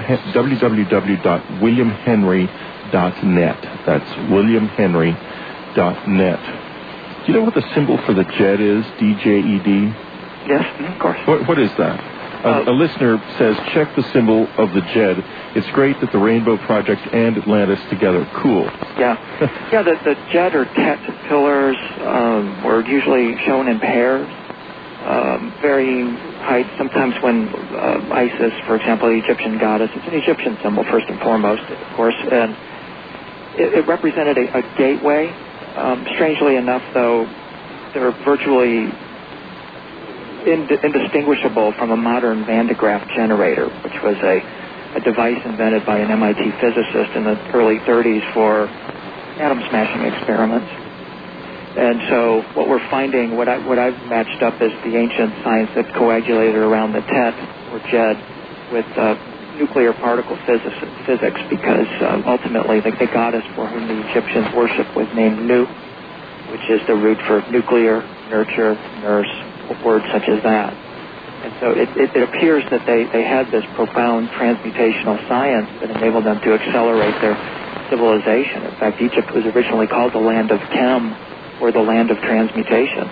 www.williamhenry.net. That's williamhenry.net. Do you know what the symbol for the JED is? D-J-E-D? Yes, of course. What is that? A listener says, check the symbol of the JED. It's great that the Rainbow Project and Atlantis together. Cool. Yeah. Yeah, the JED or TET pillars were usually shown in pairs, varying height. Sometimes when Isis, for example, the Egyptian goddess, it's an Egyptian symbol first and foremost, of course, and it represented a gateway. Strangely enough, though, they're virtually indistinguishable from a modern Van de Graaff generator, which was a device invented by an MIT physicist in the early 30s for atom-smashing experiments. And so what we're finding, what I've matched up is the ancient science that coagulated around the TET, or JED, with nuclear particle physics, because ultimately the goddess for whom the Egyptians worshipped was named Nu, which is the root for nuclear, nurture, nurse, words such as that. And so it appears that they had this profound transmutational science that enabled them to accelerate their civilization. In fact, Egypt was originally called the land of Chem, or the land of transmutation.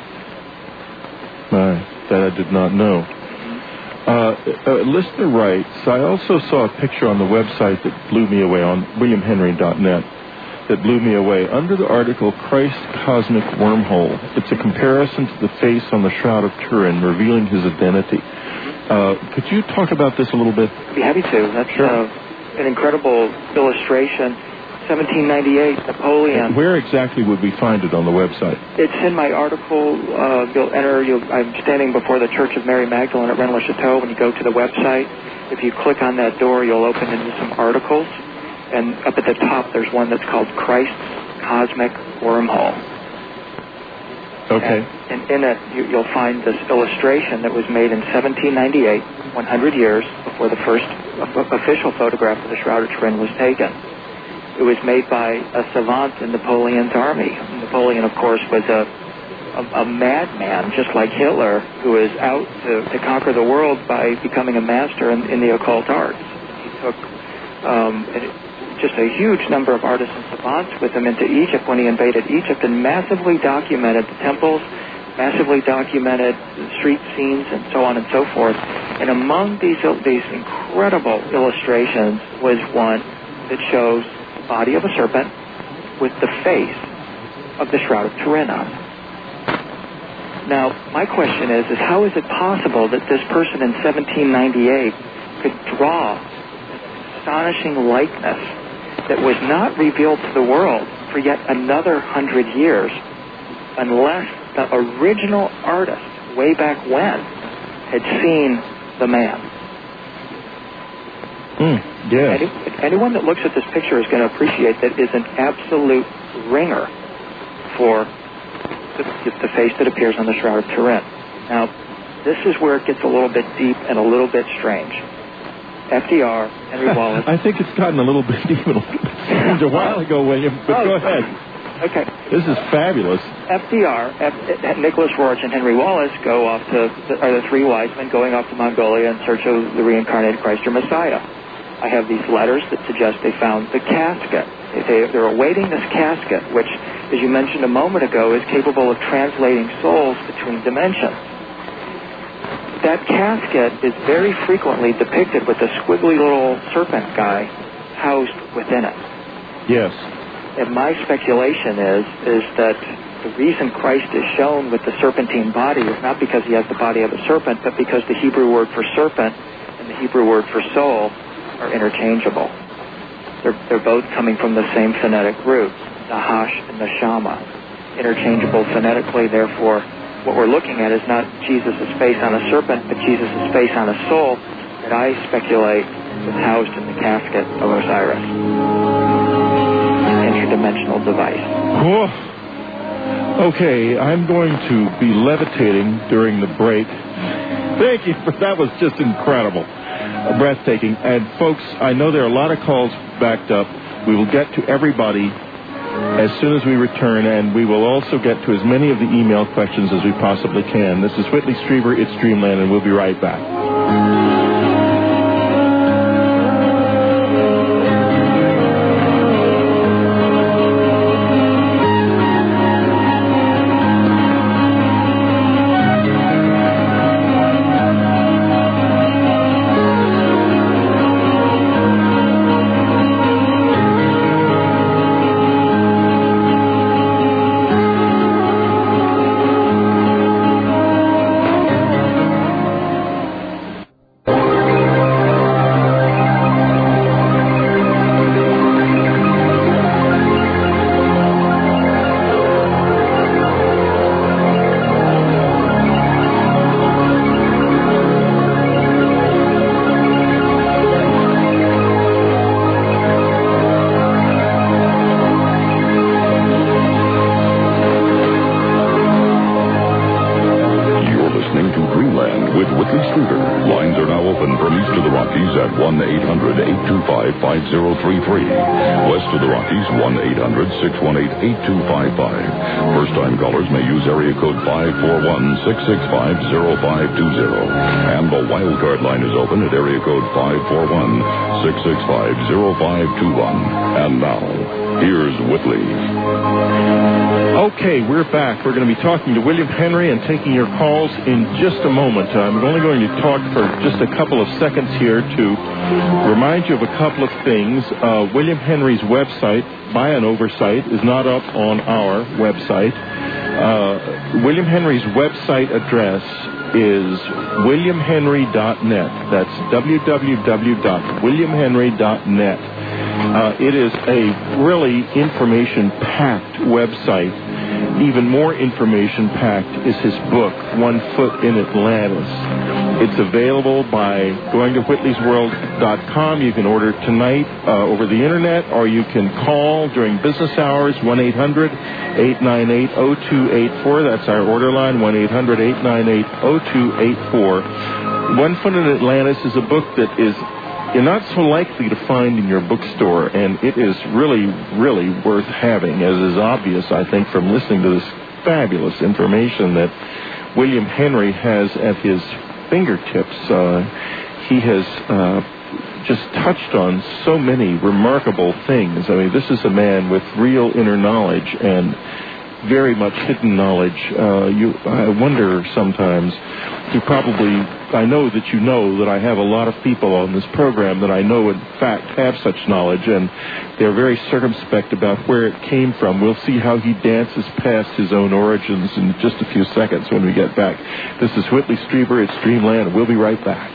That I did not know. A listener writes, I also saw a picture on the website that blew me away, on williamhenry.net, that blew me away. Under the article, Christ Cosmic Wormhole, it's a comparison to the face on the Shroud of Turin, revealing his identity. Could you talk about this a little bit? I'd be happy to. That's sure. An incredible illustration. 1798, Napoleon. Where exactly would we find it on the website? It's in my article. I'm standing before the Church of Mary Magdalene at Rennes-le-Chateau. When you go to the website, if you click on that door, you'll open into some articles. And up at the top, there's one that's called Christ's Cosmic Wormhole. Okay. And in it, you'll find this illustration that was made in 1798, 100 years before the first official photograph of the Shroud of Turin was taken. It was made by a savant in Napoleon's army. Napoleon, of course, was a madman, just like Hitler, who was out to conquer the world by becoming a master in the occult arts. He took just a huge number of artists and savants with him into Egypt when he invaded Egypt and massively documented the temples, massively documented the street scenes, and so on and so forth. And among these incredible illustrations was one that shows the body of a serpent with the face of the Shroud of Turin on it. Now, my question is how is it possible that this person in 1798 could draw an astonishing likeness that was not revealed to the world for yet another 100 years unless the original artist way back when had seen the man? Yes. Anyone that looks at this picture is going to appreciate that is an absolute ringer for the face that appears on the Shroud of Turin. Now, this is where it gets a little bit deep and a little bit strange. FDR, Henry Wallace. I think it's gotten a little bit even a while ago, William, but go ahead. Okay. This is fabulous. FDR, Nicholas Roerich, and Henry Wallace are the three wise men going off to Mongolia in search of the reincarnated Christ or Messiah. I have these letters that suggest they found the casket. They're awaiting this casket, which, as you mentioned a moment ago, is capable of translating souls between dimensions. That casket is very frequently depicted with a squiggly little serpent guy housed within it. Yes. And my speculation is that the reason Christ is shown with the serpentine body is not because he has the body of a serpent, but because the Hebrew word for serpent and the Hebrew word for soul are interchangeable. They're both coming from the same phonetic root, Nahash and Neshama. Interchangeable phonetically, therefore, what we're looking at is not Jesus' face on a serpent, but Jesus' face on a soul that I speculate is housed in the casket of Osiris. Interdimensional device. Oh. Okay, I'm going to be levitating during the break. Thank you. That was just incredible. Breathtaking. And folks, I know there are a lot of calls backed up. We will get to everybody as soon as we return, and we will also get to as many of the email questions as we possibly can. This is Whitley Strieber, It's Dreamland, and we'll be right back. West of the Rockies, 1-800-618-8255. First-time callers may use area code 541-665-0520. And the wildcard line is open at area code 541-665-0521. And now, here's Whitley. Okay, we're back. We're going to be talking to William Henry and taking your calls in just a moment. I'm only going to talk for just a couple of seconds here to remind you of a couple of things. William Henry's website, by an oversight, is not up on our website. William Henry's website address is williamhenry.net. That's www.williamhenry.net. It is a really information-packed website. Even more information-packed is his book, One Foot in Atlantis. It's available by going to Whitley'sWorld.com. You can order it tonight over the Internet, or you can call during business hours, 1-800-898-0284. That's our order line, 1-800-898-0284. One Foot in Atlantis is a book that you're not so likely to find in your bookstore, and it is really, really worth having, as is obvious, I think, from listening to this fabulous information that William Henry has at his fingertips. He has just touched on so many remarkable things. I mean, this is a man with real inner knowledge and very much hidden knowledge. I wonder sometimes, I know that you know that I have a lot of people on this program that I know in fact have such knowledge, and they're very circumspect about where it came from. We'll see how he dances past his own origins in just a few seconds when we get back. This is Whitley Strieber. It's Dreamland. We'll be right back.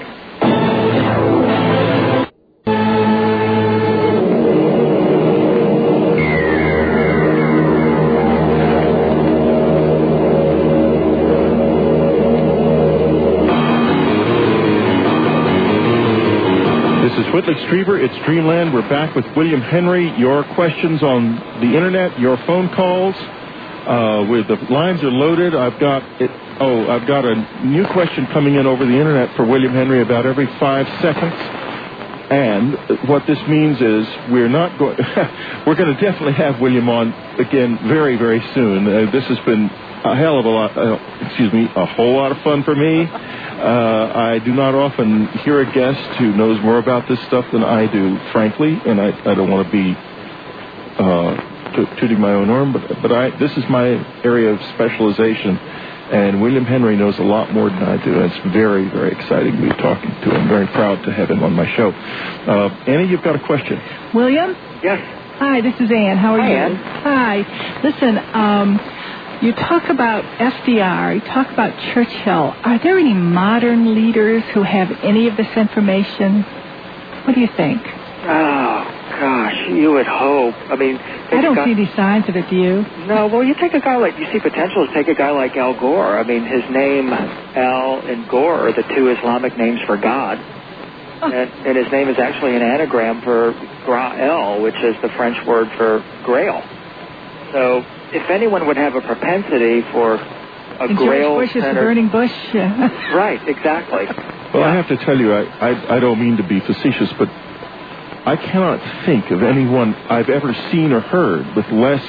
Whitley Strieber, it's Dreamland. We're back with William Henry. Your questions on the Internet, your phone calls. The lines are loaded. I've got a new question coming in over the Internet for William Henry about every 5 seconds. And what this means is we're going to definitely have William on again very, very soon. This has been a hell of a lot, a whole lot of fun for me. I do not often hear a guest who knows more about this stuff than I do, frankly, and I don't want to be tooting my own horn, but this is my area of specialization, and William Henry knows a lot more than I do, and it's very, very exciting to be talking to him. I'm very proud to have him on my show. Annie, you've got a question. William? Yes. Hi, this is Ann. How are you? Ann. Hi. Listen, you talk about FDR, you talk about Churchill. Are there any modern leaders who have any of this information? What do you think? Oh, gosh, you would hope. I mean, I don't see any signs of it, do you? No, well, you see potential to take a guy like Al Gore. I mean, his name, Al and Gore, are the two Islamic names for God. Oh. And his name is actually an anagram for Graal, which is the French word for Grail. So if anyone would have a propensity for a Grail George Bush is the burning bush. Right, exactly. Well, I have to tell you, I don't mean to be facetious, but I cannot think of anyone I've ever seen or heard with less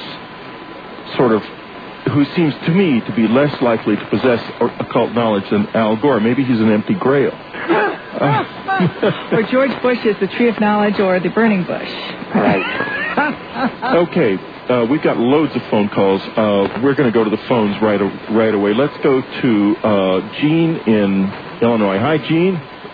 who seems to me to be less likely to possess occult knowledge than Al Gore. Maybe he's an empty Grail. Or George Bush is the tree of knowledge or the burning bush. Right. Okay. We've got loads of phone calls. We're going to go to the phones right away. Let's go to Gene in Illinois. Hi, Gene.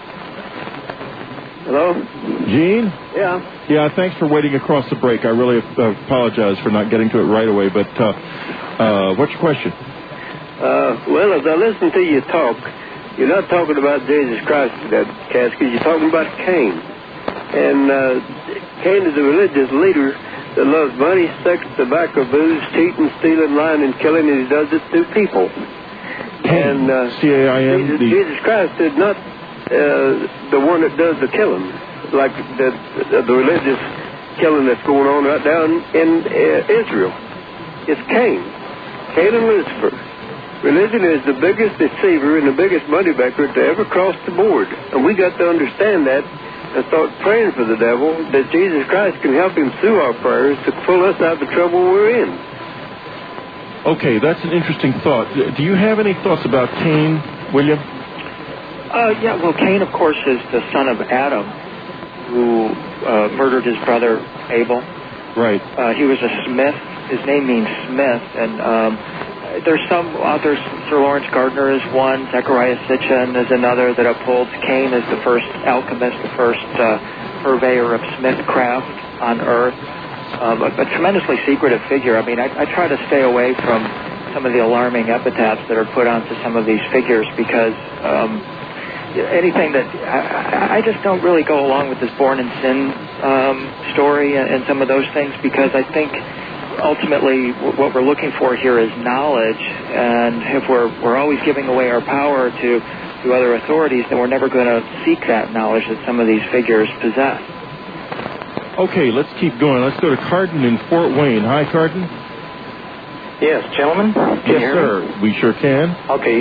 Hello? Gene? Yeah. Yeah, thanks for waiting across the break. I really apologize for not getting to it right away, but what's your question? Well, as I listen to you talk, you're not talking about Jesus Christ in that casket. You're talking about Cain. And Cain is a religious leader that loves money, sex, tobacco, booze, cheating, stealing, lying, and killing, and he does it through people. Cain, C-A-I-N. Jesus Christ is not the one that does the killing, like the religious killing that's going on right down in Israel. It's Cain and Lucifer. Religion is the biggest deceiver and the biggest moneymaker to ever cross the board, and we got to understand that. And start praying for the devil that Jesus Christ can help him through our prayers to pull us out of the trouble we're in. Okay, that's an interesting thought. Do you have any thoughts about Cain, William? Yeah, well, Cain, of course, is the son of Adam, who murdered his brother Abel. Right. He was a smith. His name means smith, and there's some authors, Sir Lawrence Gardner is one, Zechariah Sitchin is another, that upholds Cain as the first alchemist, the first purveyor of smithcraft on earth. A tremendously secretive figure. I mean, I try to stay away from some of the alarming epitaphs that are put onto some of these figures because anything that I just don't really go along with this born in sin story and some of those things, because I think ultimately what we're looking for here is knowledge, and if we're always giving away our power to other authorities, then we're never going to seek that knowledge that some of these figures possess. Okay, let's keep going. Let's go to Carden in Fort Wayne. Hi, Carden. Yes, gentlemen? Yes, sir. We sure can. Okay,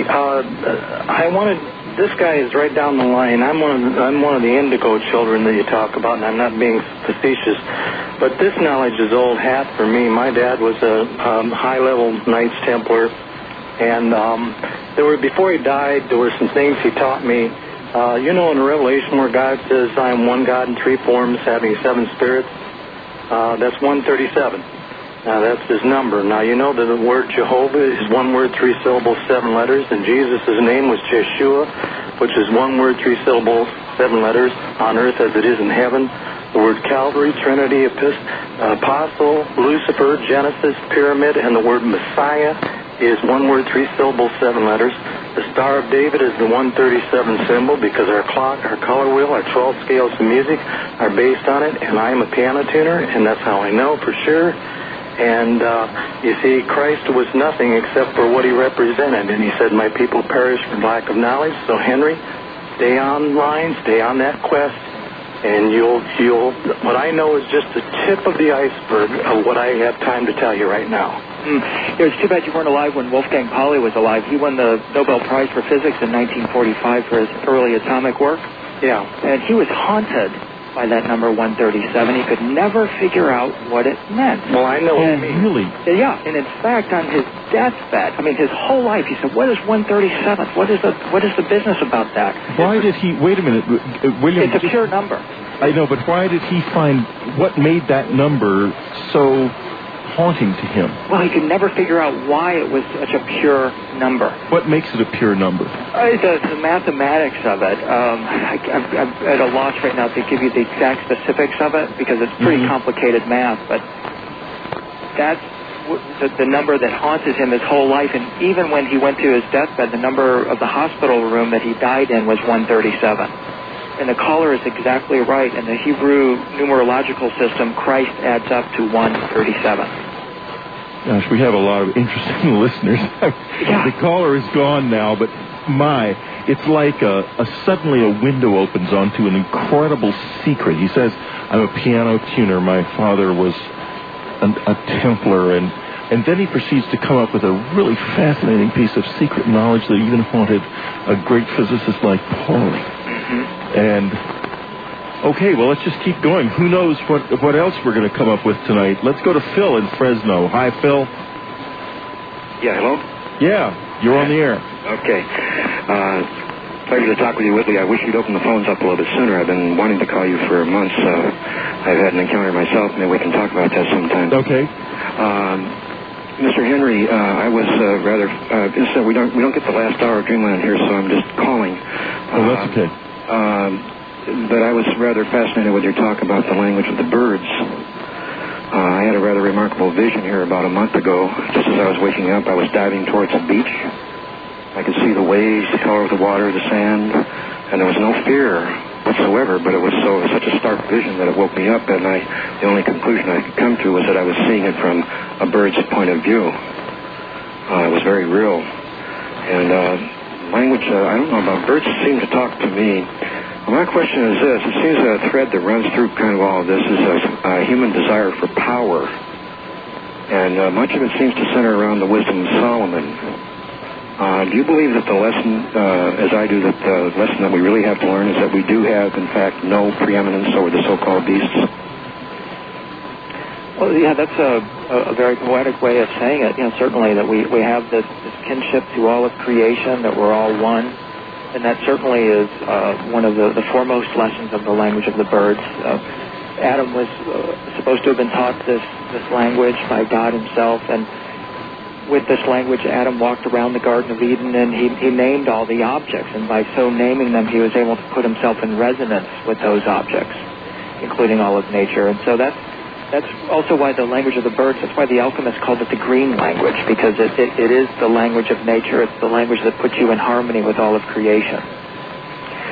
this guy is right down the line. I'm one of the indigo children that you talk about, and I'm not being facetious, but this knowledge is old hat for me. My dad was a high-level Knights Templar, and before he died, there were some things he taught me. In Revelation where God says, I am one God in three forms, having seven spirits, that's 137. Now, that's his number. Now, you know that the word Jehovah is one word, three syllables, seven letters, and Jesus' name was Jeshua, which is one word, three syllables, seven letters, on earth as it is in heaven. The word Calvary, Trinity, Apostle, Lucifer, Genesis, Pyramid, and the word Messiah is one word, three syllables, seven letters. The Star of David is the 137 symbol because our clock, our color wheel, our 12 scales of music are based on it, and I am a piano tuner, and that's how I know for sure. And you see, Christ was nothing except for what he represented, and he said, my people perish for lack of knowledge. So Henry, stay online, stay on that quest, and you'll what I know is just the tip of the iceberg of what I have time to tell you right now. It's too bad you weren't alive when Wolfgang Pauli was alive. He won the Nobel Prize for Physics in 1945 for his early atomic work. Yeah. And he was haunted by that number 137. He could never figure out what it meant. Well, I know what you mean. Really? Yeah, and in fact, on his deathbed, his whole life, he said, what is 137? What is the business about that? Why did he, wait a minute, William... It's a pure number. I know, but why did he find, what made that number so haunting to him? Well, he could never figure out why it was such a pure number. What makes it a pure number? The mathematics of it. I'm at a loss right now to give you the exact specifics of it because it's pretty complicated math, but that's the number that haunted him his whole life, and even when he went to his deathbed, the number of the hospital room that he died in was 137. And the caller is exactly right. In the Hebrew numerological system, Christ adds up to 137. Gosh, we have a lot of interesting listeners. Yeah. The caller is gone now, but it's like suddenly a window opens onto an incredible secret. He says, I'm a piano tuner. My father was a Templar, and then he proceeds to come up with a really fascinating piece of secret knowledge that even haunted a great physicist like Pauli. And, okay, well, let's just keep going. Who knows what else we're going to come up with tonight. Let's go to Phil in Fresno. Hi, Phil. Yeah, hello? Yeah, you're on the air. Okay. Pleasure to talk with you, Whitley. I wish you'd open the phones up a little bit sooner. I've been wanting to call you for months. I've had an encounter myself. Maybe we can talk about that sometime. Okay. Mr. Henry, I was rather... we don't get the last hour of Dreamland here, so I'm just calling. Oh, that's okay. But I was rather fascinated with your talk about the language of the birds. I had a rather remarkable vision here about a month ago. Just as I was waking up, I was diving towards a beach. I could see the waves, the color of the water, the sand, and there was no fear whatsoever, but it was such a stark vision that it woke me up, and the only conclusion I could come to was that I was seeing it from a bird's point of view. It was very real. And language, I don't know about birds, seem to talk to me. My question is this. It seems that a thread that runs through kind of all of this is a human desire for power. And much of it seems to center around the wisdom of Solomon. Do you believe that the lesson, as I do, that the lesson that we really have to learn is that we do have, in fact, no preeminence over the so-called beasts? Well, yeah, that's a very poetic way of saying it. Certainly that we have this kinship to all of creation, that we're all one. And that certainly is one of the foremost lessons of the language of the birds. Adam was supposed to have been taught this language by God himself, and with this language, Adam walked around the Garden of Eden, and he named all the objects, and by so naming them, he was able to put himself in resonance with those objects, including all of nature. And so that's also why the language of the birds, that's why the alchemists called it the green language, because it is the language of nature. It's the language that puts you in harmony with all of creation.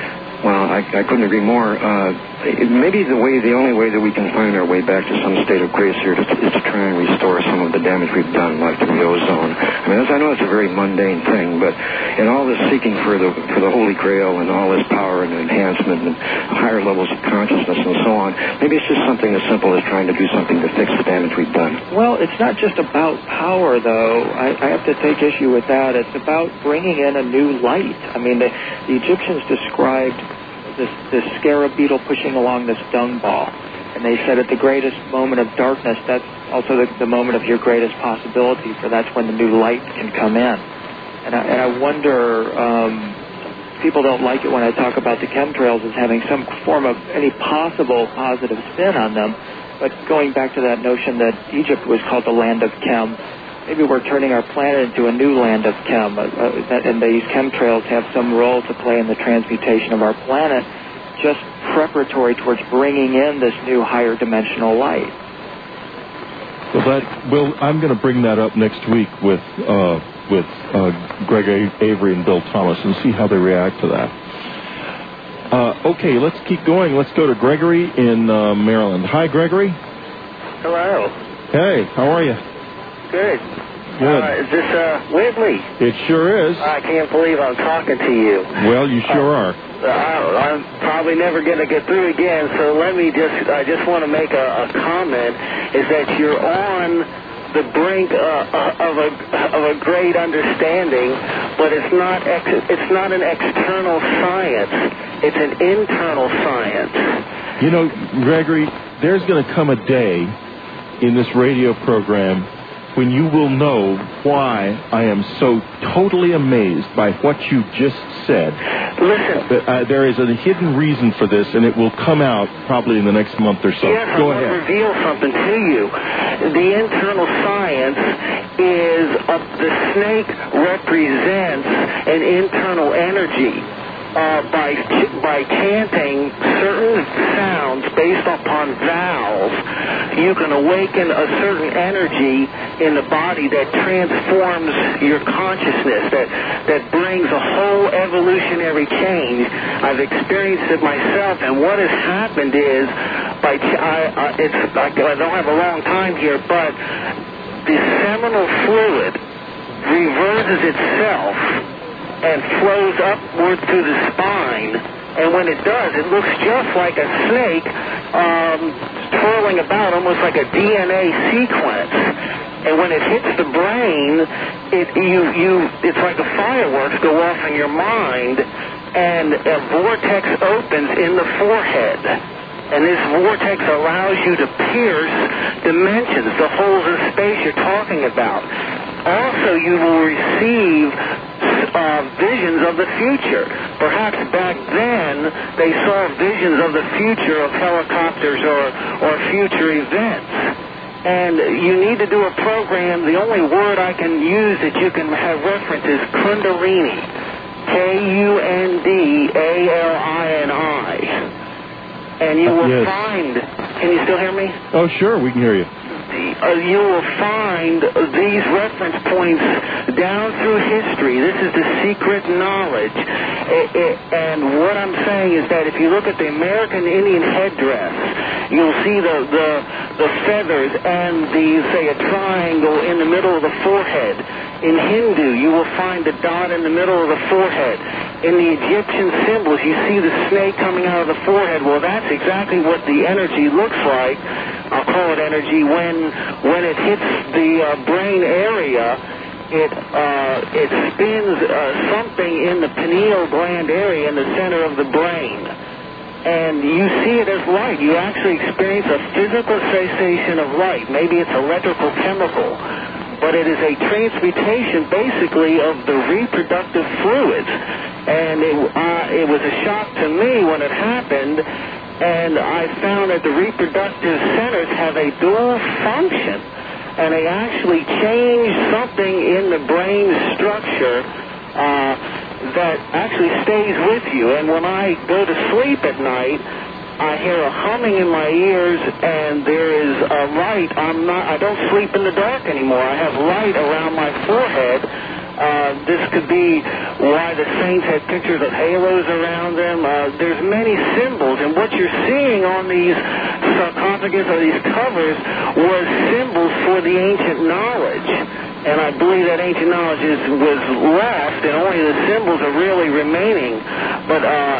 I couldn't agree more. Maybe the only way that we can find our way back to some state of grace here is to try and restore some of the damage we've done, like to the ozone. I mean, I know it's a very mundane thing, but in all this seeking for the Holy Grail and all this power and enhancement and higher levels of consciousness and so on, maybe it's just something as simple as trying to do something to fix the damage we've done. Well, it's not just about power, though. I have to take issue with that. It's about bringing in a new light. I mean, the Egyptians described this scarab beetle pushing along this dung ball. And they said at the greatest moment of darkness, that's also the moment of your greatest possibility, for that's when the new light can come in. And I wonder, people don't like it when I talk about the chemtrails as having some form of any possible positive spin on them. But going back to that notion that Egypt was called the land of chem, maybe we're turning our planet into a new land of chem, and these chemtrails have some role to play in the transmutation of our planet, just preparatory towards bringing in this new higher dimensional light. Well, I'm going to bring that up next week with Greg Avery and Bill Thomas and see how they react to that. Okay, let's keep going. Let's go to Gregory in Maryland. Hi, Gregory. Hello. Hey, how are you? Good. Good. Is this Whitley? It sure is. I can't believe I'm talking to you. Well, you sure are. I'm probably never going to get through again, so I just want to make a comment, is that you're on the brink of a great understanding, but it's not an external science. It's an internal science. You know, Gregory, there's going to come a day in this radio program when you will know why I am so totally amazed by what you just said. Listen. There is a hidden reason for this, and it will come out probably in the next month or so. Yes, Go I ahead. want to reveal something to you. The internal science is the snake represents an internal energy. By chanting certain sounds based upon vowels, you can awaken a certain energy in the body that transforms your consciousness, that brings a whole evolutionary change. I've experienced it myself, and what has happened is, I don't have a long time here, but the seminal fluid reverses itself and flows upward through the spine, and when it does, it looks just like a snake twirling about, almost like a DNA sequence. And when it hits the brain, it's like a fireworks go off in your mind, and a vortex opens in the forehead. And this vortex allows you to pierce dimensions, the holes in space you're talking about. Also, you will receive visions of the future. Perhaps back then they saw visions of the future of helicopters or future events. And you need to do a program. The only word I can use that you can have reference is Kundalini. Kundalini. And you will find... Can you still hear me? Oh, sure, we can hear you. You will find these reference points down through history. This is the secret knowledge. And what I'm saying is that if you look at the American Indian headdress, you'll see the feathers and a triangle in the middle of the forehead. In Hindu, you will find the dot in the middle of the forehead. In the Egyptian symbols, you see the snake coming out of the forehead. Well, that's exactly what the energy looks like. I'll call it energy when it hits the brain area. It spins something in the pineal gland area in the center of the brain. And you see it as light. You actually experience a physical sensation of light. Maybe it's electrical, chemical. But it is a transmutation, basically, of the reproductive fluids. And it was a shock to me when it happened. And I found that the reproductive centers have a dual function. And they actually change something in the brain structure that actually stays with you. And when I go to sleep at night, I hear a humming in my ears, and there is a light. I don't sleep in the dark anymore. I have light around my forehead This could be why the saints had pictures of halos around them. There's many symbols, and what you're seeing on these sarcophagus or these covers was symbols for the ancient knowledge. And I believe that ancient knowledge was lost, and only the symbols are really remaining. But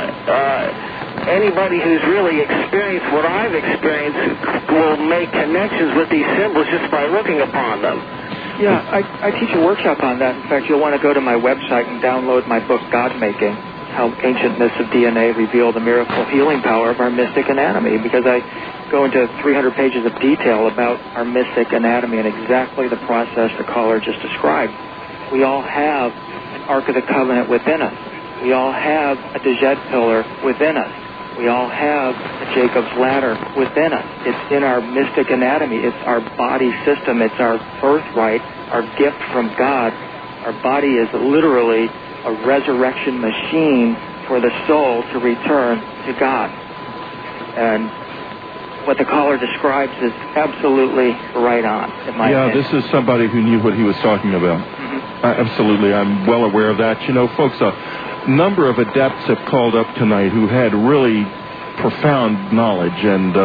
anybody who's really experienced what I've experienced will make connections with these symbols just by looking upon them. Yeah, I teach a workshop on that. In fact, you'll want to go to my website and download my book, God Making, How Ancient Myths of DNA Reveal the Miracle Healing Power of Our Mystic Anatomy, because I go into 300 pages of detail about our mystic anatomy and exactly the process the caller just described. We all have an Ark of the Covenant within us. We all have a Dejed pillar within us. We all have a Jacob's ladder within us. It's in our mystic anatomy. It's our body system. It's our birthright, our gift from God. Our body is literally a resurrection machine for the soul to return to God. And what the caller describes is absolutely right on, in my opinion. This is somebody who knew what he was talking about. Mm-hmm. Absolutely. I'm well aware of that. You know, folks, number of adepts have called up tonight who had really profound knowledge, and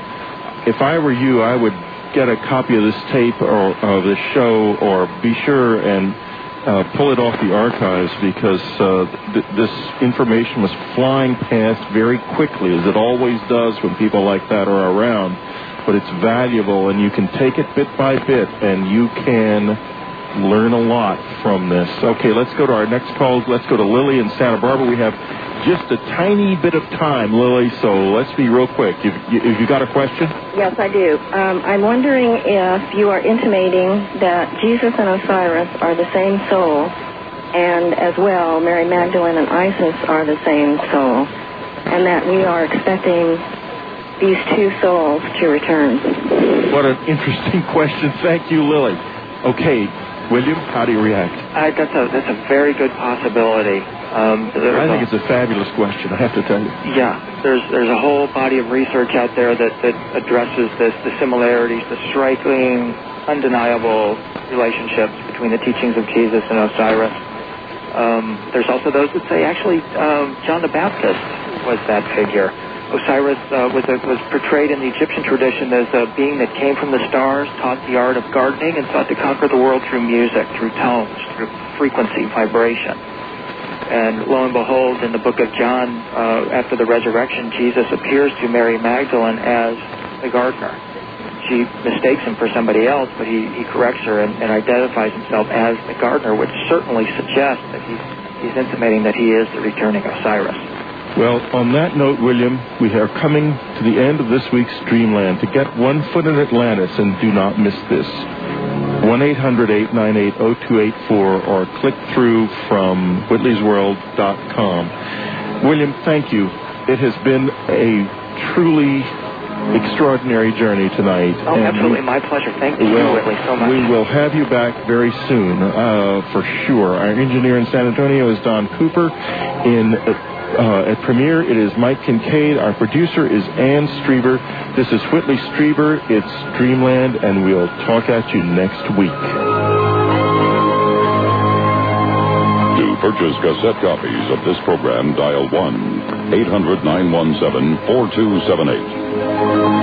if I were you, I would get a copy of this tape or of this show, or be sure and pull it off the archives, because this information was flying past very quickly, as it always does when people like that are around. But it's valuable, and you can take it bit by bit, and you can learn a lot from this. Okay, let's go to our next call. Let's go to Lily in Santa Barbara. We have just a tiny bit of time, Lily, so let's be real quick. If you got a question? Yes, I do. I'm wondering if you are intimating that Jesus and Osiris are the same soul, and as well, Mary Magdalene and Isis are the same soul, and that we are expecting these two souls to return. What an interesting question. Thank you, Lily. Okay, William, how do you react? That's a very good possibility. I think it's a fabulous question, I have to tell you. Yeah, there's a whole body of research out there that addresses this, the similarities, the striking, undeniable relationships between the teachings of Jesus and Osiris. There's also those that say actually John the Baptist was that figure. Osiris was portrayed in the Egyptian tradition as a being that came from the stars, taught the art of gardening, and sought to conquer the world through music, through tones, through frequency, vibration. And lo and behold, in the book of John, after the resurrection, Jesus appears to Mary Magdalene as the gardener. She mistakes him for somebody else, but he corrects her and identifies himself as the gardener, which certainly suggests that he's intimating that he is the returning Osiris. Well, on that note, William, we are coming to the end of this week's Dreamland. To get 1 foot in Atlantis, and do not miss this, 1-800-898-0284, or click through from whitleysworld.com. William, thank you. It has been a truly extraordinary journey tonight. Oh, absolutely. My pleasure. Thank you, Whitley, so much. We will have you back very soon, for sure. Our engineer in San Antonio is Don Cooper. At Premier, it is Mike Kincaid. Our producer is Ann Strieber. This is Whitley Strieber. It's Dreamland, and we'll talk at you next week. To purchase cassette copies of this program, dial 1-800-917-4278.